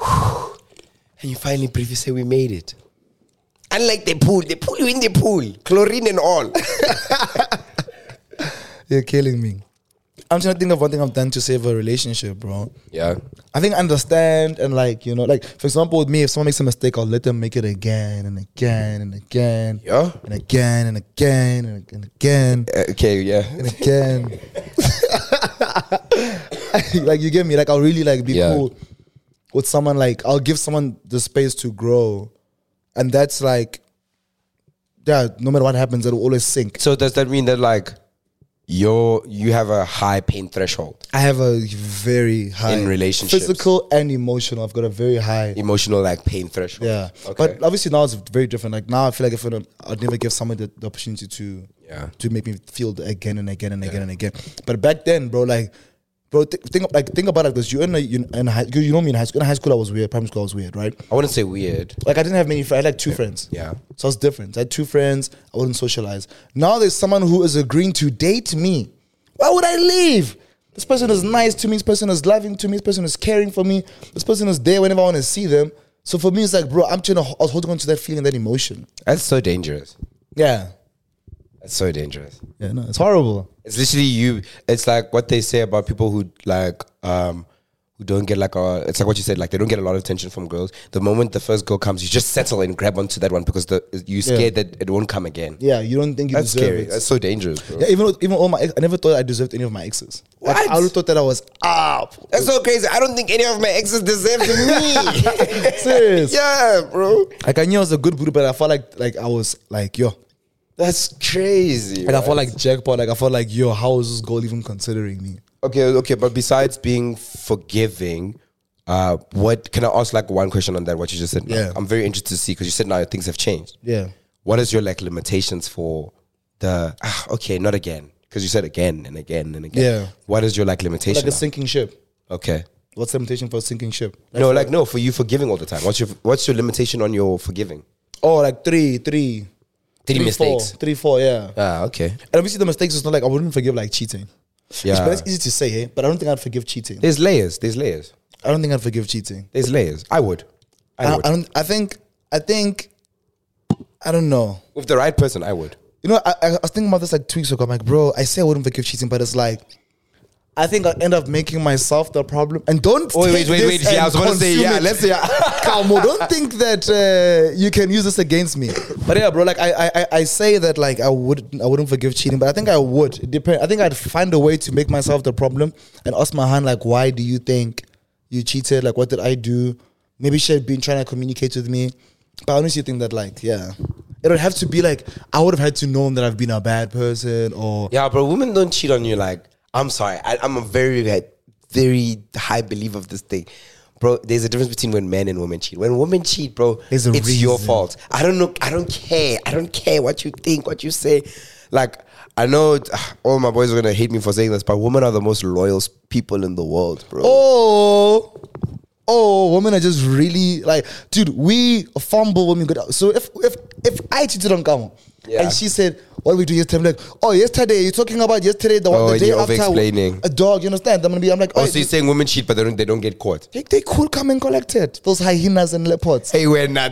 And you finally breathe, you say, we made it. Unlike the pool. They pull you in the pool. Chlorine and all. You're killing me. I'm trying to think of one thing I've done to save a relationship, bro. Yeah. I think understand and like, you know, like, for example, with me, if someone makes a mistake, I'll let them make it again and again and again. Yeah. And again and again and again. Uh, okay, yeah. And again. Like, you get me? Like, I'll really, like, be yeah. cool with someone. Like, I'll give someone the space to grow. And that's, like, yeah, no matter what happens, it'll always sink. So does that mean that, like, You're, you have a high pain threshold? I have a very high... In relationships? Physical and emotional. I've got a very high... Emotional, like, pain threshold? Yeah. Okay. But obviously now it's very different. Like, now I feel like if I I'd never give someone the, the opportunity to yeah. to make me feel again and again and again yeah. and again. But back then, bro, like... Bro, th- think like think about it like this. You're in a, you in high, you know me in high school. In high school, I was weird. Primary school, I was weird, right? I wouldn't say weird. Like, I didn't have many friends. I had like two friends. Yeah. So I was different. I had two friends. I wouldn't socialize. Now there's someone who is agreeing to date me. Why would I leave? This person is nice to me. This person is loving to me. This person is caring for me. This person is there whenever I want to see them. So for me, it's like, bro, I'm trying to, I was holding on to that feeling, that emotion. That's so dangerous. Yeah. That's so dangerous. Yeah, no, it's horrible. It's literally you. It's like what they say about people who like, um, who don't get like a, it's like what you said, like they don't get a lot of attention from girls. The moment the first girl comes, you just settle and grab onto that one because the, you're scared yeah. that it won't come again. Yeah, you don't think you That's deserve scary. it. That's so dangerous, bro. Yeah, even even all my, I never thought I deserved any of my exes. What? Like, I always thought that I was up. That's so crazy. I don't think any of my exes deserved me. Serious? Yeah, bro. Like I knew I was a good booty, but I felt like like I was like, yo. That's crazy. Like right? I felt like jackpot. Like I felt like, yo, how is this girl even considering me? Okay, okay, but besides being forgiving, uh, what can I ask like one question on that? What you just said? Yeah, I'm very interested to see because you said now things have changed. Yeah. What is your like limitations for the? Ah, okay, not again because you said again and again and again. Yeah. What is your like limitation? Like a now? sinking ship. Okay. What's the limitation for a sinking ship? Like no, like no, for you forgiving all the time. What's your What's your limitation on your forgiving? Oh, like three, three. Three mistakes. Four, three, four, yeah. Ah, okay. And obviously the mistakes is not like I wouldn't forgive like cheating. Yeah. But it's easy to say, hey. But I don't think I'd forgive cheating. There's layers. There's layers. I don't think I'd forgive cheating. There's layers. I would. I, I, would. I don't. I think. I think. I don't know. With the right person, I would. You know, I, I was thinking about this like two weeks ago. I'm like, bro, I say I wouldn't forgive cheating, but it's like, I think I'll end up making myself the problem. And don't Wait, take wait, wait, this wait. Yeah, I was and about to say, consume yeah, it. let's say, yeah. Come on, don't think that uh, you can use this against me. But yeah, bro, like I, I, I say that like I would, I wouldn't forgive cheating, but I think I would. It depend. I think I'd find a way to make myself the problem and ask my hand like, why do you think you cheated? Like, what did I do? Maybe she had been trying to communicate with me. But I honestly think that like, yeah, it would have to be like I would have had to know that I've been a bad person or Yeah, bro, women don't cheat on you. Like, I'm sorry. I, I'm a very, very high believer of this thing. Bro, there's a difference between when men and women cheat. When women cheat, bro, There's a it's your reason. fault. I don't know. I don't care. I don't care what you think, what you say. Like, I know it- all my boys are going to hate me for saying this, but women are the most loyal people in the world, bro. oh, oh, women are just really like, dude. We fumble when we go out. So if if if I cheated on Kamo Yeah. and she said, "What did we do yesterday?" I'm like, "Oh, yesterday. You're talking about yesterday, the, Oh, the and day you're after over-explaining. a dog." You understand? I'm gonna be. I'm like, Oh, oh, so you're saying women cheat, but they don't, they don't get caught? they, they cool come and collect it. Those hyenas and leopards. Hey, we're not.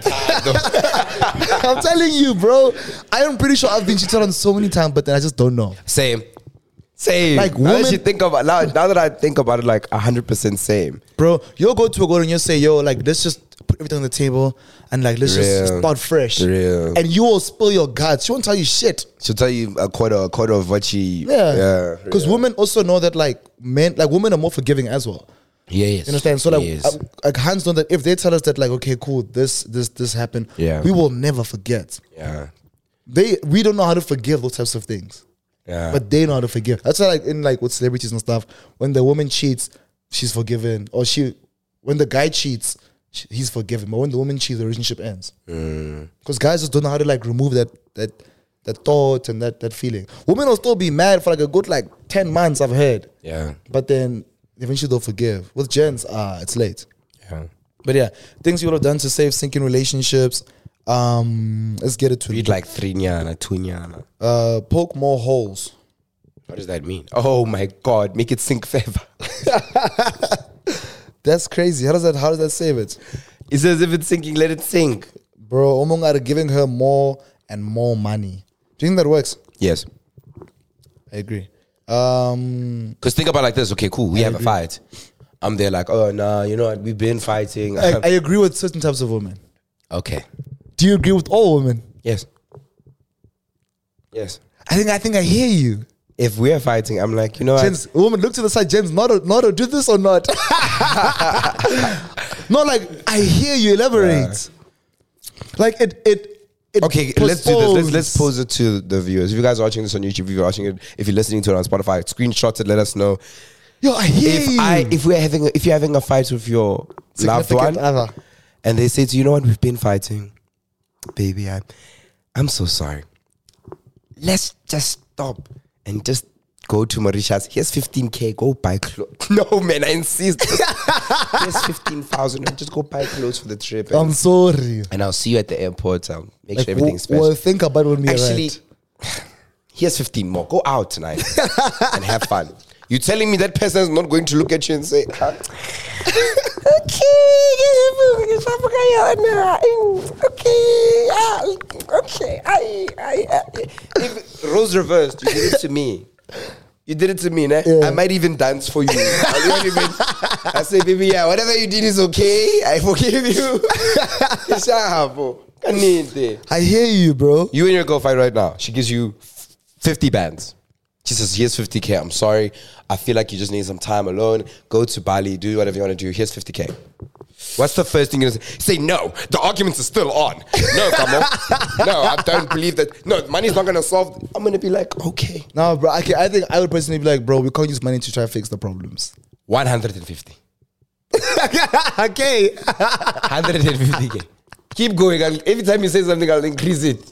I'm telling you, bro. I am pretty sure I've been cheated on so many times, but then I just don't know. Same. Same. Like, now that women- you think about now, now that I think about it, like one hundred percent same. Bro, you'll go to a girl and you'll say, yo, like, let's just put everything on the table and, like, let's just Real. start fresh. Real. And you will spill your guts. She won't tell you shit. She'll tell you a quarter, a quarter of what she. Yeah. Because yeah. women also know that, like, men, like, women are more forgiving as well. Yes. You understand? So, like, Yes. uh, like, hands know that if they tell us that, like, okay, cool, this, this, this happened, Yeah. we will never forget. yeah. They, we don't know how to forgive those types of things. Yeah. But they know how to forgive. That's why, like, in like with celebrities and stuff, when the woman cheats, she's forgiven, or she, when the guy cheats, sh- he's forgiven. But when the woman cheats, the relationship ends. Because guys just don't know how to like remove that that that thought and that that feeling. Women will still be mad for like a good like ten months. I've heard, yeah. but then eventually they'll forgive. With gents, ah, it's late. Yeah. But yeah, things you would have done to save sinking relationships. Um, let's get it to Read like three nyana, two nyana. uh, poke more holes. What does that mean? Oh my God, make it sink forever. That's crazy. How does that? How does that save it? It says if it's sinking, let it sink. Bro, Omong are giving her more and more money. Do you think that works? Yes. I agree. Um, Because think about it like this. Okay, cool. We I have agree. a fight. I'm there like, oh, nah, you know what? We've been fighting. I, I agree with certain types of women. okay. Do you agree with all women? Yes. Yes. I think I think I hear you. If we're fighting, I'm like, you know what? James, woman, look to the side. James, not a, not a, do this or not? Not like I hear you. Elaborate. Like it it. it Okay, let's do this. Let's let's postpones. pose it to the viewers. If you guys are watching this on YouTube, if you're watching it, if you're listening to it on Spotify, screenshot it. Let us know. Yo, I hear If you. I if we're having a, if you're having a fight with your loved Significant one, other. and they say to you, you know what, we've been fighting, baby. I, I'm so sorry. Let's just stop and just go to Mauritius. Here's fifteen K. Go buy clothes. No, man, I insist. Here's fifteen thousand. Just go buy clothes for the trip. And, I'm sorry. and I'll see you at the airport. I'll make Like, sure everything's we'll, special. we'll think about when we Actually, arrived. here's fifteen more. Go out tonight and have fun. You telling me that person is not going to look at you and say, huh? okay, okay, okay. I, I, I. If roles reversed, you did it to me. You did it to me, né? Yeah. I might even dance for you. I, even, I say, baby, yeah, whatever you did is okay. I forgive you. I hear you, bro. You and your girl fight right now. She gives you fifty bands. She says, here's fifty K. I'm sorry. I feel like you just need some time alone. Go to Bali. Do whatever you want to do. Here's fifty K. What's the first thing you're going to say? Say, no. The arguments are still on. No, Kamo. No, I don't believe that. No, money's not going to solve. I'm going to be like, okay. No, bro. Okay, I think I would personally be like, bro, we can't use money to try to fix the problems. one hundred fifty. Okay. one hundred fifty K. Keep going. I'll, every time you say something, I'll increase it.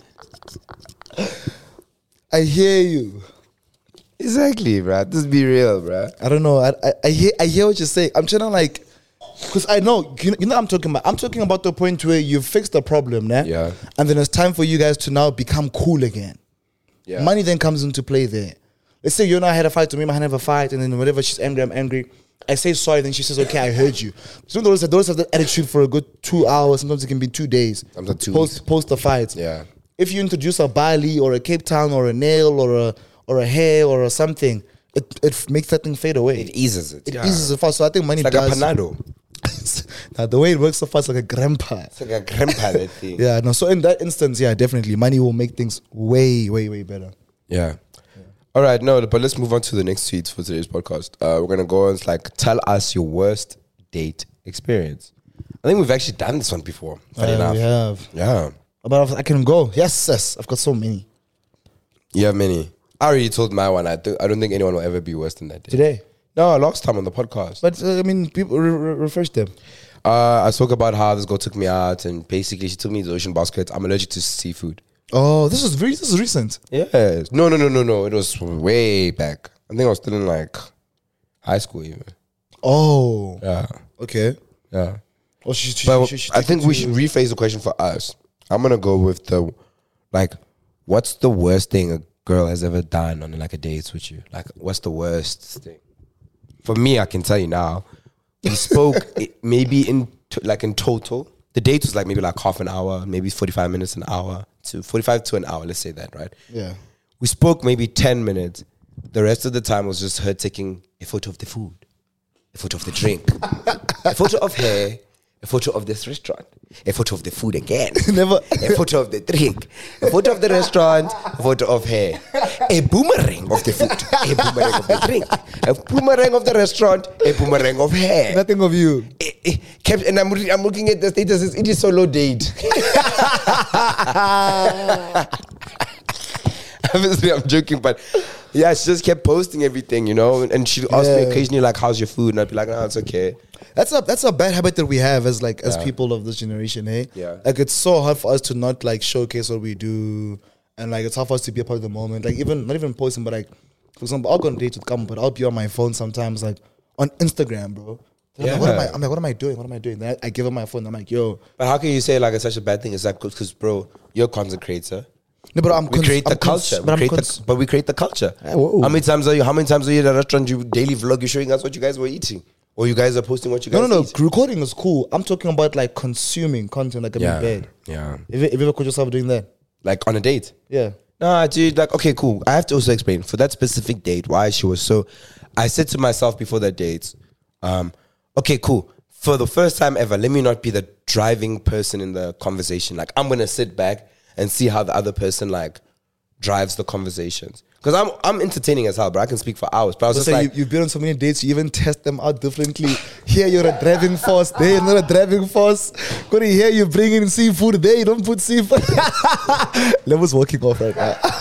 I hear you. Exactly, bro. Just be real, bro. I don't know. I, I I hear I hear what you're saying. I'm trying to like Because I know, you know, you know what I'm talking about. I'm talking about the point where you fix the problem, né? Yeah. And then it's time for you guys to now become cool again. Yeah. Money then comes into play there. Let's say you and I had a fight, or me and my hand have a fight, and then whenever she's angry, I'm angry. I say sorry, then she says, okay, I heard you. So those those have that attitude for a good two hours. Sometimes it can be two days. Sometimes two post, weeks. Post the fight. Yeah. If you introduce a Bali or a Cape Town or a nail or a or a hair or a something, it it makes that thing fade away. It eases it. It yeah. eases it fast. So I think money It's like does. a panado. Now, the way it works so fast, like a grandpa. It's like a grandpa, that thing. Yeah, no. So in that instance, yeah, definitely, money will make things way, way, way better. Yeah. All right, no, but let's move on to the next tweet for today's podcast. Uh, we're gonna go on. It's like, tell us your worst date experience. I think we've actually done this one before. Funny Uh, enough. we have. Yeah. But I can go. Yes, yes. I've got so many You have many. I already told my one. I th- I don't think anyone will ever be worse than that date. today. No, last time on the podcast. But uh, I mean, people re- re- refresh them. Uh, I spoke about how this girl took me out, and basically she took me to the Ocean Basket. I'm allergic to seafood. Oh, this is very. This is recent. Yes. No, no, no, no, no. It was way back. I think I was still in like high school even. Oh, Yeah. okay. Yeah. Oh, she, she, But she, she, I think we should rephrase the question for us. I'm gonna go with the, like, what's the worst thing a girl has ever done on like a date with you? Like, what's the worst thing? For me, I can tell you now. We spoke it, maybe in to, like in total. The date was like maybe like half an hour, maybe forty-five minutes, an hour to forty-five to an hour. Let's say that, right? Yeah. We spoke maybe ten minutes. The rest of the time was just her taking a photo of the food, a photo of the drink, a photo of her, a photo of this restaurant, a photo of the food again, Never. a photo of the drink, a photo of the restaurant, a photo of her, a boomerang of the food, a boomerang of the drink, a boomerang of the restaurant, a boomerang of her. Nothing of you. Eh, eh, kept, and I'm, re- I'm looking at the status. It is solo date. Obviously, I'm joking, but yeah, she just kept posting everything, you know. And she'd ask me Yeah. occasionally, like, "How's your food?" And I'd be like, "No, it's okay." That's a that's a bad habit that we have as like as Yeah. people of this generation, hey? Yeah. Like it's so hard for us to not like showcase what we do, and like it's hard for us to be a part of the moment. Like even not even posting, but like for example, I'll go on dates with Kam, but I'll be on my phone sometimes, like on Instagram, bro. I'm like, what am I? Yeah. I'm like, what am I doing? What am I doing? Then I, I give her my phone. I'm like, yo, But how can you say like it's such a bad thing? It's like because, bro, you're a content creator. no, but I'm We cons- create the I'm cons- culture. but We I'm create cons- the, but we create the culture. Yeah, whoa. How many times are you? How many times are you at a restaurant? You daily vlog. You're showing us what you guys were eating, or you guys are posting what you guys. no, no, no. eat. Recording is cool. I'm talking about like consuming content like I'm Yeah, in bed. yeah. If you, if you ever caught yourself doing that, Like on a date. yeah. Nah, dude, like, okay, cool. I have to also explain for that specific date why she was so. I said to myself before that date, um, okay, cool. For the first time ever, let me not be the driving person in the conversation. Like, I'm gonna sit back and see how the other person like drives the conversations. Because I'm I'm entertaining as hell, but I can speak for hours. But I was So just say like, you, you've been on so many dates, you even test them out differently. Here you're a driving force, there you're not a driving force. Gonna here you bring in seafood, there you don't put seafood. Level's walking off right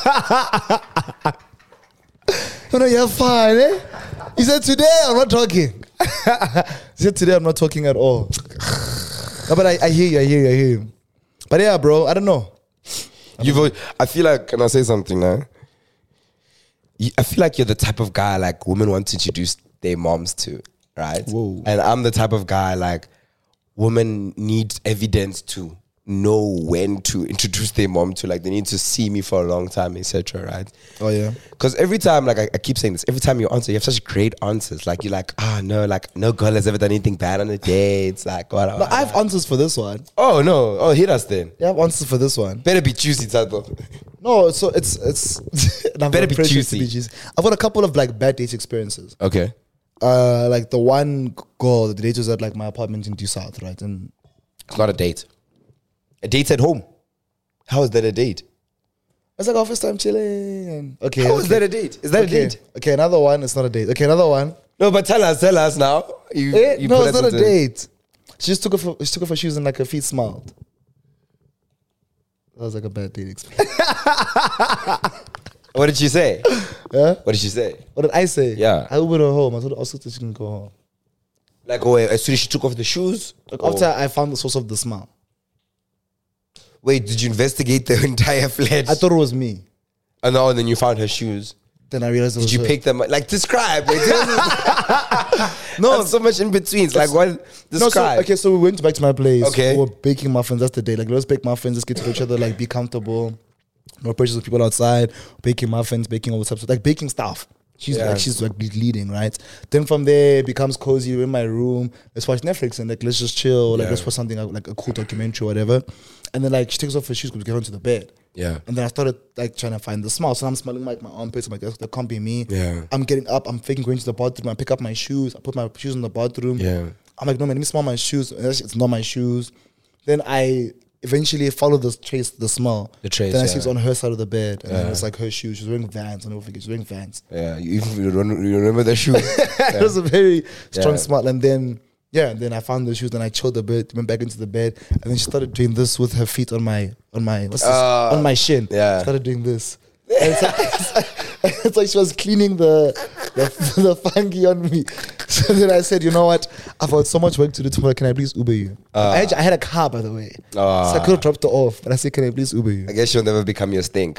now. No, no, you're fine, eh? He said today I'm not talking. He said today I'm not talking at all. No, but I, I hear you, I hear you, I hear you. But yeah, bro, I don't know. you've. al- I feel like, can I say something now? You- I feel like you're the type of guy like women want to introduce their moms to, right? Whoa. And I'm the type of guy like women need evidence to know when to introduce their mom to. Like they need to see me for a long time, et cetera. Right? Oh yeah. Because every time, like I, I keep saying this, every time you answer, you have such great answers. Like you're like, ah, no, like no girl has ever done anything bad on a date. It's like, what? No, I have answers for this one. Oh no! Oh, hit us then. Yeah, I have answers for this one. Better be juicy, Tato. No, so it's it's and I'm Better not be pressured juicy. to juicy. I've got a couple of like bad date experiences. Okay. Uh, like the one girl, the date was at like my apartment in Due South, right? And It's not a date. A date's at home. How is that a date? it's like our first time chilling. And okay, How okay. is that a date? Is that okay. a date? Okay, another one. It's not a date. Okay, another one. No, but tell us, tell us now. You, Eh, you no, put it's us not a into- date. She just took off. Her, she took off her shoes and like her feet smiled. That was like a bad date experience. What did she say? Yeah. What did she say? What did I say? Yeah. I Ubered her home. I told her also that she can go home. Like, oh, wait, as soon as she took off the shoes? Like Or- after I found the source of the smile, Wait, did you investigate the entire flat? I thought it was me. And now, and then you found her shoes. Then I realized it was Did you her. pick them? Like describe. Like, No. no, so much in between. It's like what? No, so, Describe. okay, so we went back to my place. Okay. We were baking muffins. That's the day. Like, let's bake muffins. Let's get to know each other. Like, be comfortable. No pressures of people outside. Baking muffins, baking all the stuff. Like, baking stuff. She's Yeah. like, she's like leading, right? Then from there, it becomes cozy. We're in my room. Let's watch Netflix and like, let's just chill. Like, Yeah. let's watch something like, like a cool documentary or whatever. And then like, she takes off her shoes because we get onto the bed. Yeah. And then I started like trying to find the smell. So I'm smelling like my armpits. I'm like, that, that can't be me. Yeah. I'm getting up. I'm faking going to the bathroom. I pick up my shoes. I put my shoes in the bathroom. Yeah. I'm like, no, man, let me smell my shoes. And that's- It's not my shoes. Then I eventually follow the trace, the smell. The trace, Then I yeah. see it's on her side of the bed. And Yeah. it was like her shoes. She was wearing Vans. I never forget. She was wearing Vans. Yeah. You even you don't- you remember the shoe? It was a very strong Yeah. smell. And then, yeah, and then I found the shoes. Then I chilled a bit, went back into the bed. And then she started doing this with her feet on my, on my, what's this? Uh, on my shin. yeah. Started doing this. And it's, like, it's, like, it's like she was cleaning the, the the fungi on me. So then I said, you know what? I've got so much work to do tomorrow. Can I please Uber you? Uh. I, actually, I had a car, by the way. Uh. So I could have dropped it off. But I said, can I please Uber you? I guess you'll never become your stink.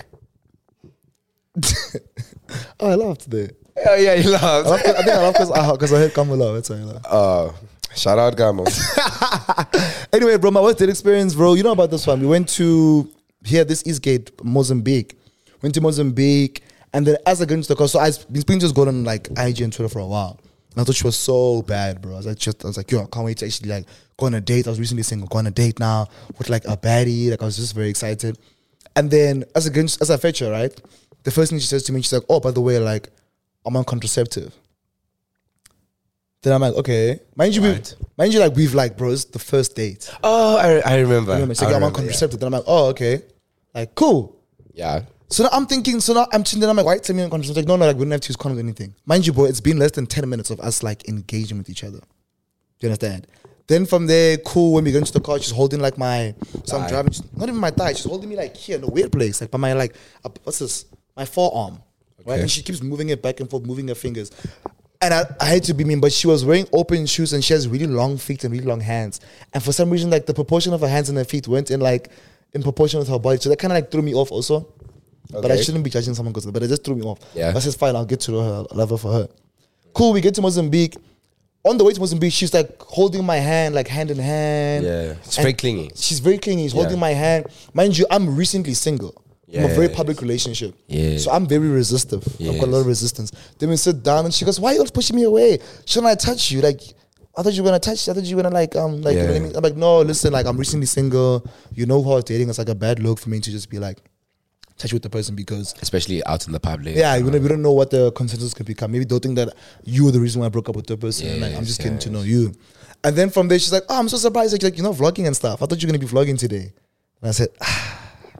Oh, I laughed there. Yeah, yeah, you I, laughed. laughed 'cause- I think I laughed because I, 'cause I heard Kamala. That's why I laughed. Uh, shout out, Gamo. Anyway, bro, my worst date experience, bro. You know about this one. We went to here, this Eastgate, Mozambique. Went to Mozambique, and then as I got into the car, so I've been speaking to this girl on like I G and Twitter for a while. And I thought she was so bad, bro. I was like, just, I was like, yo, I can't wait to actually like go on a date. I was recently single, go on a date now with like a baddie. Like I was just very excited. And then as I get into- as I fetch her, right, the first thing she says to me, she's like, oh, by the way, like I'm on contraceptive. Then I'm like, okay. Mind you, Right. we, mind you, like we've like, bro, it's the first date. Oh, I, I remember. I remember, she's like, I yeah, I'm on remember, yeah. contraceptive. Then I'm like, oh, okay. Like, cool. Yeah. So now I'm thinking, so now I'm then I'm like, why tell me on contraceptive? Like, no, no, like we don't have to use condoms or anything. Mind you, bro, it's been less than ten minutes of us like engaging with each other. Do you understand? Then from there, cool, when we go into the car, she's holding like my, so I'm Thigh. driving, she's, not even my thigh, she's holding me like here in a weird place, like by my like, up, what's this? My forearm. Right? Okay. And she keeps moving it back and forth, moving her fingers. And I, I had to be mean, but she was wearing open shoes and she has really long feet and really long hands. And for some reason, like the proportion of her hands and her feet went in like, in proportion with her body. So that kind of like threw me off also. But I Okay. shouldn't be judging someone because, but it just threw me off. Yeah. I said, fine, I'll get to know her, I'll love her for her. Cool, we get to Mozambique. On the way to Mozambique, she's like holding my hand, like hand in hand. Yeah. It's And very clingy. She's very clingy. She's Yeah. holding my hand. Mind you, I'm recently single. I'm a very Yes. public relationship. Yeah. So I'm very resistive. I've got a lot of Yes. resistance. Then we sit down and she goes, why are you always pushing me away? Shouldn't I touch you? Like, I thought you were gonna touch. I thought you were gonna like um like. Yeah. You know what I mean? I'm like, no, listen, like I'm recently single. You know who I was dating. It's like a bad look for me to just be like touch with the person because Especially out in the public. yeah, you know, we don't know what the consensus could become. Maybe they'll think that you were the reason why I broke up with the person. and like I'm Yes, just getting to yes. know you. And then from there, she's like, oh, I'm so surprised. Like, like you're not vlogging and stuff. I thought you were gonna be vlogging today. And I said, ah.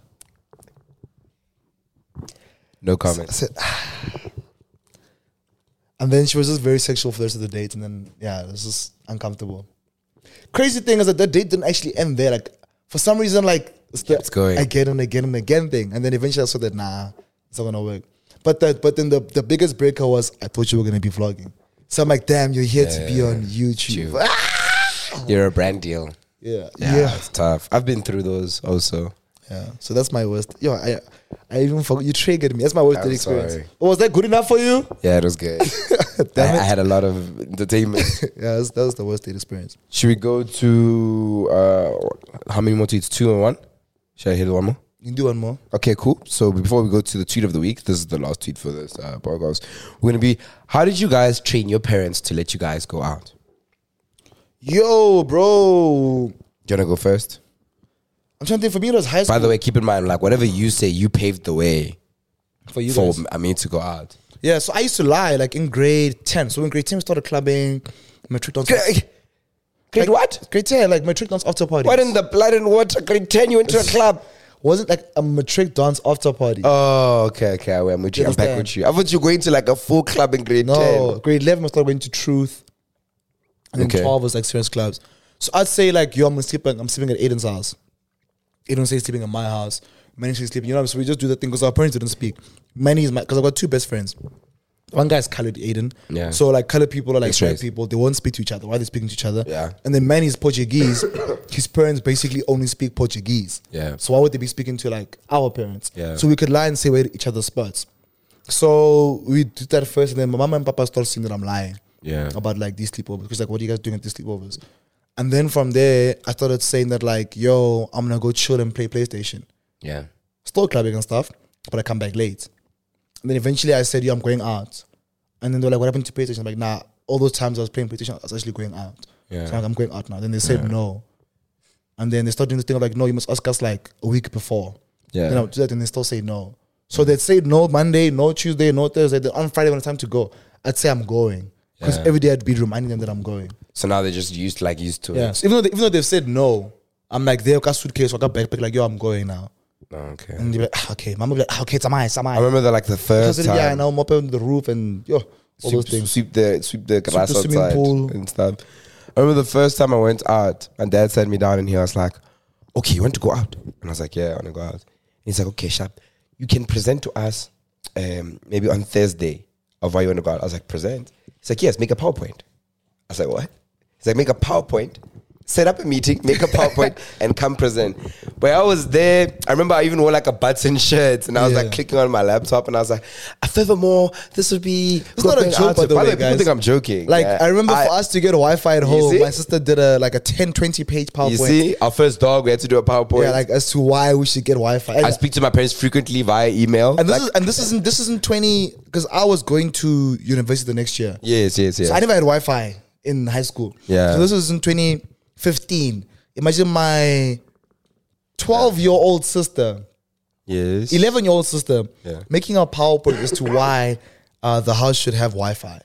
No I comment. said, ah. And then she was just very sexual for the rest of the date. And then, yeah, it was just uncomfortable. Crazy thing is that the date didn't actually end there. Like, for some reason, like, it's the Kept going. again and again and again thing. And then eventually I saw that, nah, it's not gonna work. But that, but then the, the biggest breaker was, I thought you were gonna be vlogging. So I'm like, damn, you're here to be Yeah. on YouTube. You- Ah! You're a brand deal. Yeah. Yeah, Yeah. it's tough. I've been through those also. Yeah. So that's my worst. Yo, I I even forgot. You triggered me. That's my worst I'm date experience. sorry. Oh, was that good enough for you? Yeah, it was good. I, Damn I it. had a lot of entertainment. Yeah, that's, that was the worst date experience. Should we go to uh, how many more tweets? Two and one? Should I hit one more? You can do one more. Okay, cool. So before we go to the tweet of the week, this is the last tweet for this uh, podcast. We're gonna be: how did you guys train your parents to let you guys go out? Yo, bro. Do you wanna go first? I'm trying to think. For me, it was high school. By the way, keep in mind, like whatever you say, you paved the way for you for guys. I mean to go out. Yeah, so I used to lie like in grade ten. So in grade ten, we started clubbing, matric dance. Grade, grade what? Grade ten, like matric dance after party. What in the blood and water? Grade ten, you went to a club. Wasn't like a matric dance after party. Oh, okay, okay. I'm with you. You I'm back understand? with you. I thought you were going to like a full club in grade no, ten. grade eleven, we started going to Truth. And then Okay. twelve was like serious clubs. So I'd say like, yo, I'm sleeping, I'm sleeping at Aiden's house. Aiden say sleeping at my house. Manny's sleeping, you know, so we just do that thing because our parents didn't speak. Manny is my, because I've got two best friends. One guy's colored, Aiden. Yeah. So like colored people are like X-rays. white people. They won't speak to each other. Why are they speaking to each other? Yeah. And then Manny's Portuguese. His parents basically only speak Portuguese. Yeah. So why would they be speaking to like our parents? Yeah. So we could lie and say we're at each other's spots. So we did that first, and then my mama and papa started seeing that I'm lying. Yeah. About like these sleepovers. Because like, what are you guys doing at these sleepovers? And then from there, I started saying that like, yo, I'm gonna go chill and play PlayStation. Yeah. Still clubbing and stuff, but I come back late. And then eventually I said, yo, I'm going out. And then they're like, what happened to PlayStation? I'm like, nah, all those times I was playing PlayStation, I was actually going out. Yeah. So I'm going out now. Then they said Yeah. no. And then they started doing this thing of like, no, you must ask us like a week before. Yeah. Then I would do that and they still say no. So they'd say no Monday, no Tuesday, no Thursday. Then on Friday when it's time to go, I'd say I'm going. Because Yeah. every day I'd be reminding them that I'm going. So now they're just used like used to Yeah. it. So even though they, even though they've said no, I'm like, they've got suitcase, I got backpack, like, yo, I'm going now. Oh, okay. And they're like, ah, okay. Mama be like, ah, okay, it's my, it's I my. remember that like the first time. Yeah, I know, mop on the roof and yo, all sweep, those things. sweep the sweep the grass the swimming outside pool. and stuff. I remember the first time I went out, my dad sat me down and he was like, "Okay, you want to go out?" And I was like, "Yeah, I want to go out." And he's like, "Okay, Sharp, you can present to us um, maybe on Thursday of why you want to go out." I was like, "Present?" He's like, "Yes, make a PowerPoint." I was like, "What?" He's like, "Make a PowerPoint." Set up a meeting, make a PowerPoint, and come present. But I was there. I remember I even wore like a button shirt, and I was Yeah. like clicking on my laptop, and I was like, "Furthermore, this would be." It's not a joke, by the way, People guys. think I'm joking. Like, Yeah. I remember for us to get Wi-Fi at home, see? my sister did a like a ten, twenty page PowerPoint. You see, our first dog, we had to do a PowerPoint. Yeah, like as to why we should get Wi-Fi. And, I speak to my parents frequently via email. and this Like, is and this isn't this isn't twenty because I was going to university the next year. yes, yes, yes. So I never had Wi-Fi in high school. Yeah. So this was in twenty fifteen. Imagine my twelve-year-old sister, yes. eleven-year-old sister, Yeah. making a PowerPoint as to why uh, the house should have Wi-Fi.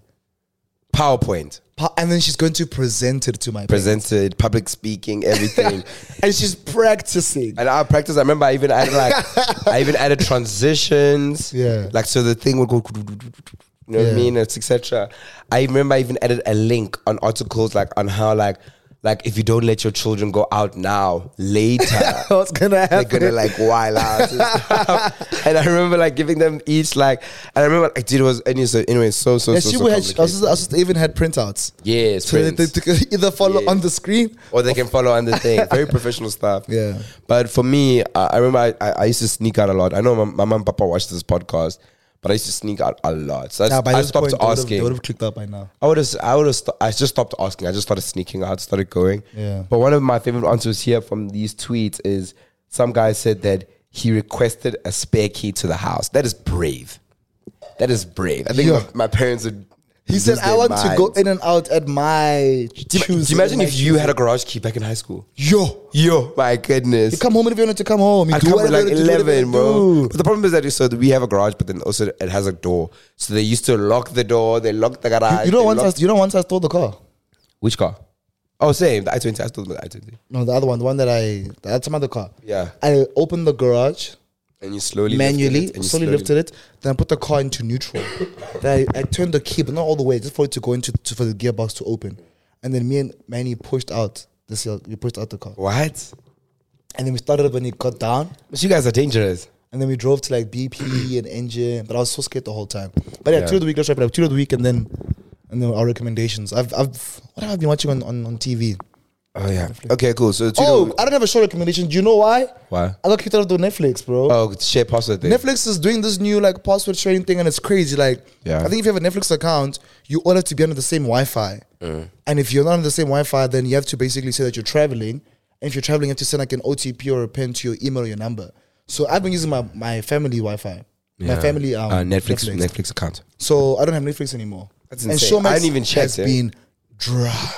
PowerPoint. Pa- And then she's going to present it to my parents. Presented, public speaking, everything. And she's practicing. And our practice, I remember I even added like, I even added transitions. Yeah. Like, so the thing would go, you know what I Yeah. mean? It's et cetera. I remember I even added a link on articles like on how like, like if you don't let your children go out now, later. What's gonna They're happen? gonna like wild out and stuff. And I remember like giving them each like, and I remember like, dude, it was anyway, so, anyway, so so Yeah, so, she so would have, our complicated. sister, our sister even had printouts. Yes, So they, prints. they could either follow Yeah. on the screen. Or they can follow on the thing. Very professional stuff. Yeah. But for me, uh, I remember I, I, I used to sneak out a lot. I know my, my mom and papa watched this podcast, but I used to sneak out a lot. So I, Nah, by I this stopped point, they would've- asking. They would have clicked up by now. I would have, I would have, st- I just stopped asking. I just started sneaking out, started going. Yeah. But one of my favorite answers here from these tweets is some guy said that he requested a spare key to the house. That is brave. That is brave. I think Yeah. my, my parents would. He lose said, I their want to go minds. in and out at my Do you, do you imagine if you had a garage key back in high school? Yo, Yo, my goodness. you come home if you wanted to come home. You I do come with whatever like you do, whatever you eleven, bro. do. But the problem is that so we have a garage, but then also it has a door. So they used to lock the door. They locked the garage. You know, they once I, locked- you know, once I stole the car. which car? Oh, same. The i twenty. I stole the i twenty. No, the other one, the one that I, that's some other car. Yeah, I opened the garage and you slowly manually, lifted it, and you slowly lifted it. Then I put the car into neutral. Then I, I turned the key, but not all the way, just for it to go into to, for the gearbox to open. And then me and Manny pushed out this. We pushed out the car, What? and then we started when it got down. But you guys are dangerous. And then we drove to like B P and Engine, but I was so scared the whole time. But yeah, Yeah. two of the week, let's wrap it up. Two of the week, and then and then our recommendations. I've I've what have I been watching on, on, on T V? Oh yeah. Okay, cool. So two Oh, I don't have a show recommendation. Do you know why? why? I got kicked out of the Netflix, bro. Oh, share password thing. Netflix is doing this new like password sharing thing, and it's crazy. Like, Yeah. I think if you have a Netflix account, you all have to be under the same Wi-Fi. And if you're not on the same Wi-Fi, then you have to basically say that you're traveling. And if you're traveling, you have to send like an O T P or a pin to your email or your number. So I've been using my, my family Wi-Fi, my Yeah. family um, uh, Netflix, Netflix account. So I don't have Netflix anymore. That's and insane. Showmax I didn't even check has it. been dry.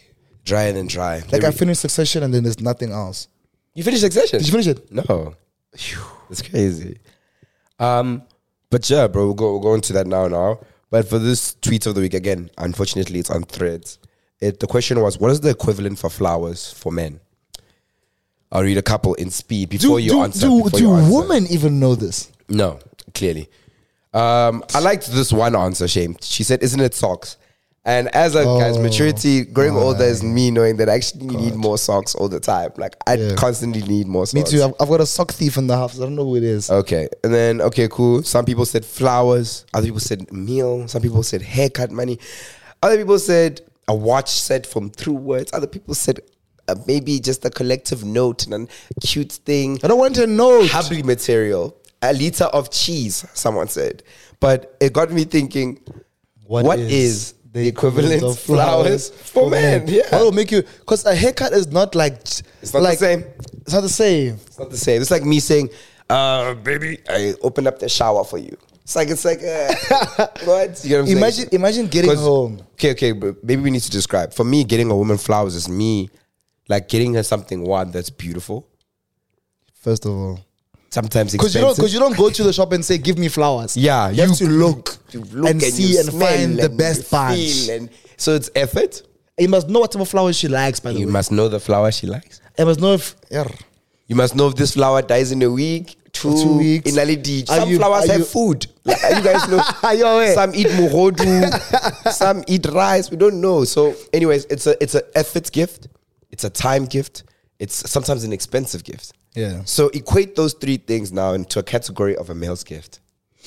Dry and then dry. Like They I re- finished Succession and then there's nothing else. you finished Succession? Did you finish it? No. That's crazy. Um, but yeah, bro, we'll go, we'll go into that now now. But for this tweet of the week, again, unfortunately, it's on Threads. It, the question was, what is the equivalent for flowers for men? I'll read a couple in speed before do you do, answer. do, before do you answer. women even know this? No, clearly. Um, I liked this one answer, Shame. She said, isn't it socks? And as a guy's Oh, maturity, growing older is me knowing that I actually need more socks all the time. Like, I Yeah. constantly need more Me socks. too. I've, I've got a sock thief in the house. I don't know who it is. Okay. And then, okay, cool. Some people said flowers. Other people said meal. Some people said haircut money. Other people said a watch set from True Words. Other people said uh, maybe just a collective note and a cute thing. I don't want to know. Hubby material. a liter of cheese, someone said. But it got me thinking, what, what is, is the equivalent, equivalent of flowers, flowers for men? men? Yeah. What will make you, because a haircut is not like, it's not like, the same. It's not the same. It's not the same. It's like me saying, uh, baby, I opened up the shower for you. It's like, it's like, uh, what? You know what I'm imagine, saying? imagine getting home. Okay, okay, but maybe we need to describe. For me, getting a woman flowers is me, like getting her something, one, that's beautiful. First of all. Sometimes because you don't because you don't go to the shop and say give me flowers. Yeah, you, you have to look, look and, and see and find the and best bunch. And so it's effort. And you must know what type of flowers she likes. By the you way, you must know the flower she likes. You must know if yeah. you must know if this flower dies in a week, two, two weeks. In L E D. Some you, flowers have you, food. Like, you guys know. Some eat muhodu, some eat rice. We don't know. So, anyways, it's a it's an effort gift. It's a time gift. It's sometimes an expensive gift. Yeah. So equate those three things now into a category of a male's gift.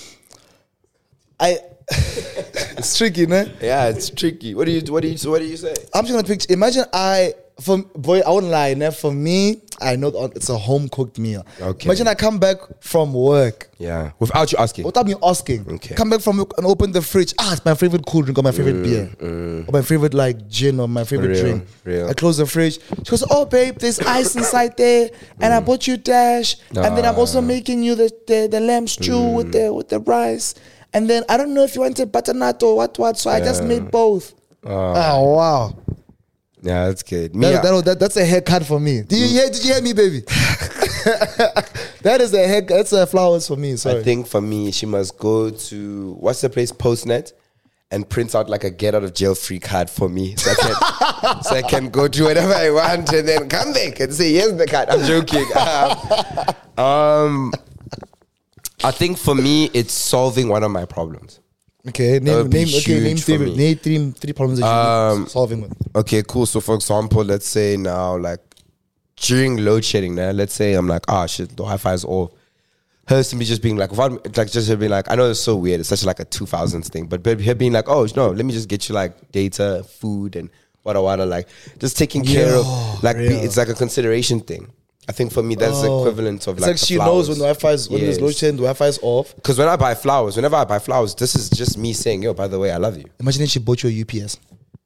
I. It's tricky, man. Yeah, it's tricky. What do you What do you What do you say? I'm just gonna picture. Imagine I. For boy, I wouldn't lie. Now, for me, I know it's a home cooked meal. Okay. Imagine I come back from work. Yeah. Without you asking. Without me asking. Okay. Come back from work and open the fridge. Ah, it's my favorite cool drink or my favorite mm, beer mm. or my favorite like gin or my favorite real, drink. Real. I close the fridge. She goes, "Oh, babe, there's ice inside there, and mm. I bought you dash, ah. and then I'm also making you the the, the lamb stew mm. with the with the rice, and then I don't know if you wanted butternut or what what, so yeah. I just made both." Ah. Oh wow. Yeah, that's good. Me, that, that, that, that's a haircut for me. Did you hear? Did you hear me, baby? That is a haircut. That's a flowers for me. Sorry. I think for me, she must go to what's the place, Postnet, and print out like a get out of jail free card for me, so I can so I can go do whatever I want and then come back and say here's the card. I'm joking. Um, um, I think for me, it's solving one of my problems. Okay, name, name, okay, name three, name three, three problems that you're um, solving with. Okay, cool. So, for example, let's say now, like, during load shedding, now, let's say I'm like, ah, shit, the Wi-Fi is off. Her simply just being like, without, like, just her being like, I know it's so weird, it's such like a two thousands thing, but her being like, oh, no, let me just get you, like, data, food, and wada wada, like, just taking care Yo, of, like, be, it's like a consideration thing. I think for me, that's oh. the equivalent of it's like, like she flowers. knows when the Wi-Fi is, when yes. there's load shedding, the Wi-Fi is off. Because when I buy flowers, whenever I buy flowers, this is just me saying, yo, by the way, I love you. Imagine if she bought you a U P S.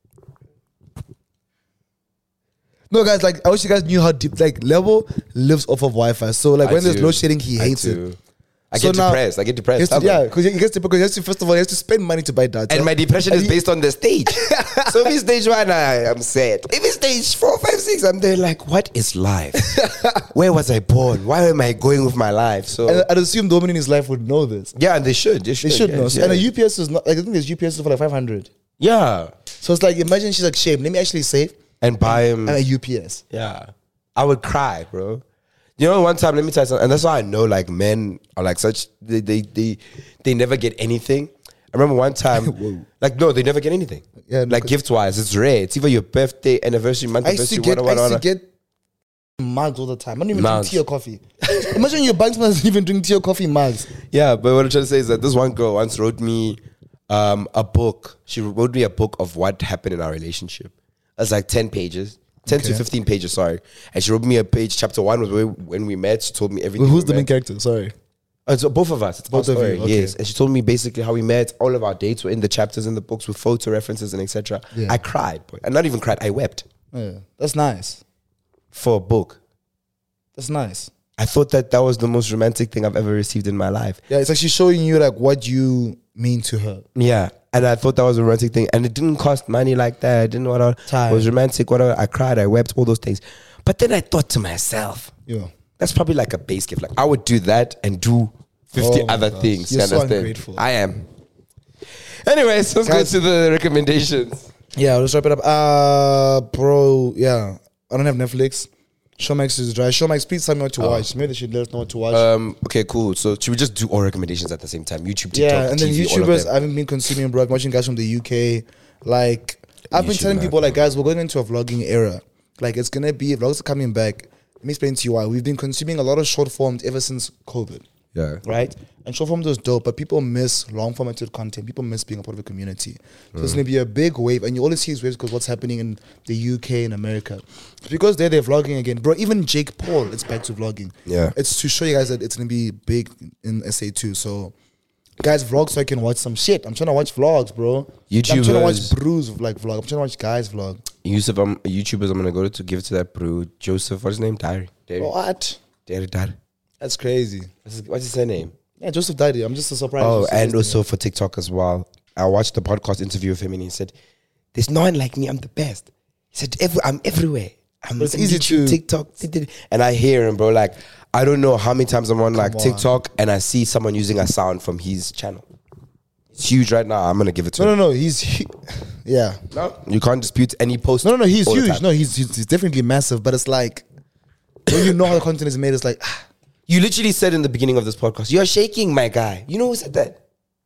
No, guys, like, I wish you guys knew how deep, like, Level lives off of Wi-Fi. So, like, I when do. there's load shedding, he hates it. I so get now, depressed. I get depressed. To, yeah, because he gets because he has to, first of all, he has to spend money to buy data. And my depression and is he, based on the stage. So if it's stage one, I, I'm sad. If it's stage four, five, six, I'm there like, what is life? Where was I born? Why am I going with my life? So and I'd assume the woman in his life would know this. Yeah, and they should. They should, they should yeah, know. Yeah. And a U P S is not, like, I think there's U P S for like five hundred. Yeah. So it's like, imagine she's like, shame, let me actually save. And buy him. And a U P S. Yeah. I would cry, bro. You know, one time, let me tell you something, and that's why I know, like, men are like such, they they they, they never get anything. I remember one time, like, no, they never get anything. Yeah, like, gift-wise, it's rare. It's either your birthday, anniversary, month, I used to get, I used to get mugs all the time. I don't even mugs. drink tea or coffee. Imagine your banks doesn't even drink tea or coffee mugs. Yeah, but what I'm trying to say is that this one girl once wrote me um, a book. She wrote me a book of what happened in our relationship. It was like ten pages. ten okay. to fifteen pages, sorry. And she wrote me a page. Chapter one was when we met. She told me everything. Well, who's the met. main character? Sorry. Uh, so both of us. It's both of you. Okay. Yes. And she told me basically how we met. All of our dates were in the chapters in the books with photo references and et cetera. Yeah. I cried, boy. And not even cried. I wept. Yeah, that's nice. For a book. That's nice. I thought that that was the most romantic thing I've ever received in my life. Yeah, it's actually showing you like what you mean to her. Yeah. And I thought that was a romantic thing. And it didn't cost money like that. I didn't know what It was romantic, whatever. I cried, I wept, all those things. But then I thought to myself, yeah, that's probably like a base gift. Like I would do that and do fifty oh other gosh. things. You're you so understand? ungrateful. I am. Anyways, let's Guys, go to the recommendations. Yeah, let's wrap it up. Uh, bro, yeah. I don't have Netflix. Showmax is dry. Showmax, please tell me what to oh. watch. Maybe they should let us know what to watch. Um, okay, cool. So should we just do all recommendations at the same time? YouTube, TikTok, yeah, and then T V, YouTubers I haven't been consuming, bro. I'm watching guys from the U K. Like I've YouTube, been telling man. people, like, guys, we're going into a vlogging era. Like it's gonna be vlogs are coming back. Let me explain to you why. We've been consuming a lot of short forms ever since COVID. Yeah. Right? And short form is dope, but people miss long formatted content. People miss being a part of a community. So Mm. it's going to be a big wave. And you always see these waves because what's happening in the U K and America. Because they're, they're vlogging again. Bro, even Jake Paul, it's back to vlogging. Yeah. It's to show you guys that it's going to be big in S A too. So, guys, vlog so I can watch some shit. I'm trying to watch vlogs, bro. I'm trying to watch YouTubers. Bruce like vlog. I'm trying to watch guys vlog. Yusuf, um, YouTubers, I'm gonna go to give it to that bro, Joseph. What's his name? Diary. Diary. What? Diary. Diary. That's crazy. What's his, what's his surname? Yeah, Joseph Daddy. I'm just so surprised. Oh, Joseph and listening. also for TikTok as well. I watched the podcast interview with him, and he said, "There's no one like me. I'm the best." He said, Every, "I'm everywhere. I'm But it's on easy YouTube, to- TikTok." And I hear him, bro. Like, I don't know how many times I'm on like on. TikTok, and I see someone using a sound from his channel. It's huge right now. I'm gonna give it to No, him. no, no. He's he, yeah. No, you can't dispute any post. No, no, no. He's all the huge. time. No, he's, he's he's definitely massive. But it's like when you know how the content is made, it's like ah, You literally said in the beginning of this podcast, "You're shaking, my guy." You know who said that?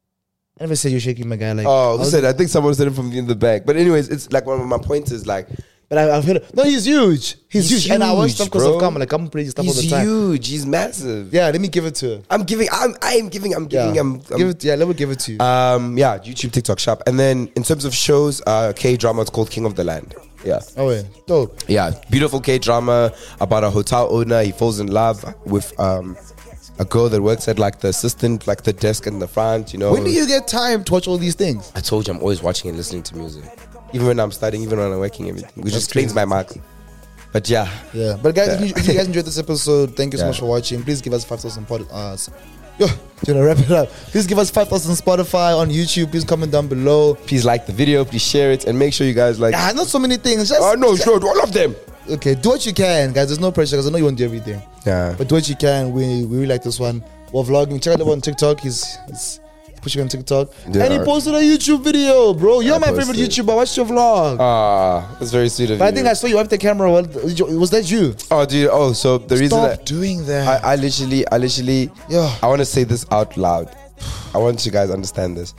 I never said you're shaking my guy. Like Oh, I who was- said? I think someone said it from in the back. But anyways, it's like one of my points is like, But I, I've heard it. No, he's huge. He's, He's huge. And I watch huge, stuff because bro. of Kam. Like I'm pretty stuff all he's the time. huge. He's massive. Yeah, let me give it to her. I'm giving. I'm. I am giving. I'm giving. Yeah, I'm, I'm give it. Yeah, let me give it to you. Um. Yeah. YouTube, TikTok, Shop, and then in terms of shows, uh, K drama. It's called King of the Land. Yeah. oh wait, dope. Yeah. Beautiful K drama about a hotel owner. He falls in love with um a girl that works at like the assistant, like the desk in the front. You know. When do you get time to watch all these things? I told you I'm always watching and listening to music, even when I'm studying, even when I'm working, everything, which That's explains my marks. But yeah, Yeah, but guys, if, you, if you guys enjoyed this episode, thank you so Yeah. much for watching. Please give us five thousand pod. Uh, yo, do you wanna wrap it up? Please give us five thousand Spotify on YouTube. Please comment down below. please like the video, please share it, and make sure you guys like. Ah, not so many things. Just Oh no, sure, all of them. okay. Do what you can, guys. There's no pressure because I know you won't do everything. Yeah. But do what you can. We we really like this one. We're vlogging. Check out the one on TikTok. He's he's pushing on TikTok. Yeah. And he posted a YouTube video, bro. You're I my favorite posted. YouTuber. Watch your vlog. Ah, that's very sweet of but you. I think I saw you wipe the camera. Well, was that you? Oh, dude. Oh, so the reason Stop that doing that. I, I literally, I literally, Yeah. I want to say this out loud. I want you guys to understand this.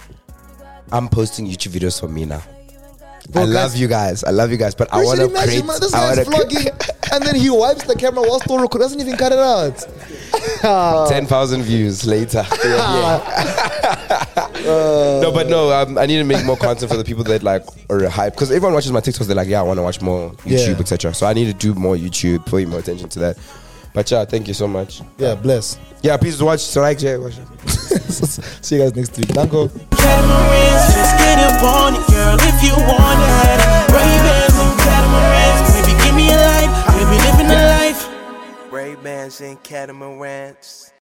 I'm posting YouTube videos for me now. Bro, I guys- love you guys. I love you guys, but I You want should to imagine, create. man, this I guy's want to vlogging and then he wipes the camera while still recording. Doesn't even cut it out. ten thousand views later. Yeah, yeah. no, but no, um, I need to make more content for the people that like are hype. Because everyone watches my TikToks, they're like, yeah, I want to watch more YouTube, Yeah. et cetera. So I need to do more YouTube, pay more attention to that. But yeah, thank you so much. Yeah, bless. Yeah, please watch. So like, yeah, watch. See you guys next week. Danko. Catamarans, just get up on it, girl, if you want it. Ray-Bans and catamarans, baby, give me a light, baby, living a life. Ray-Bans and catamarans.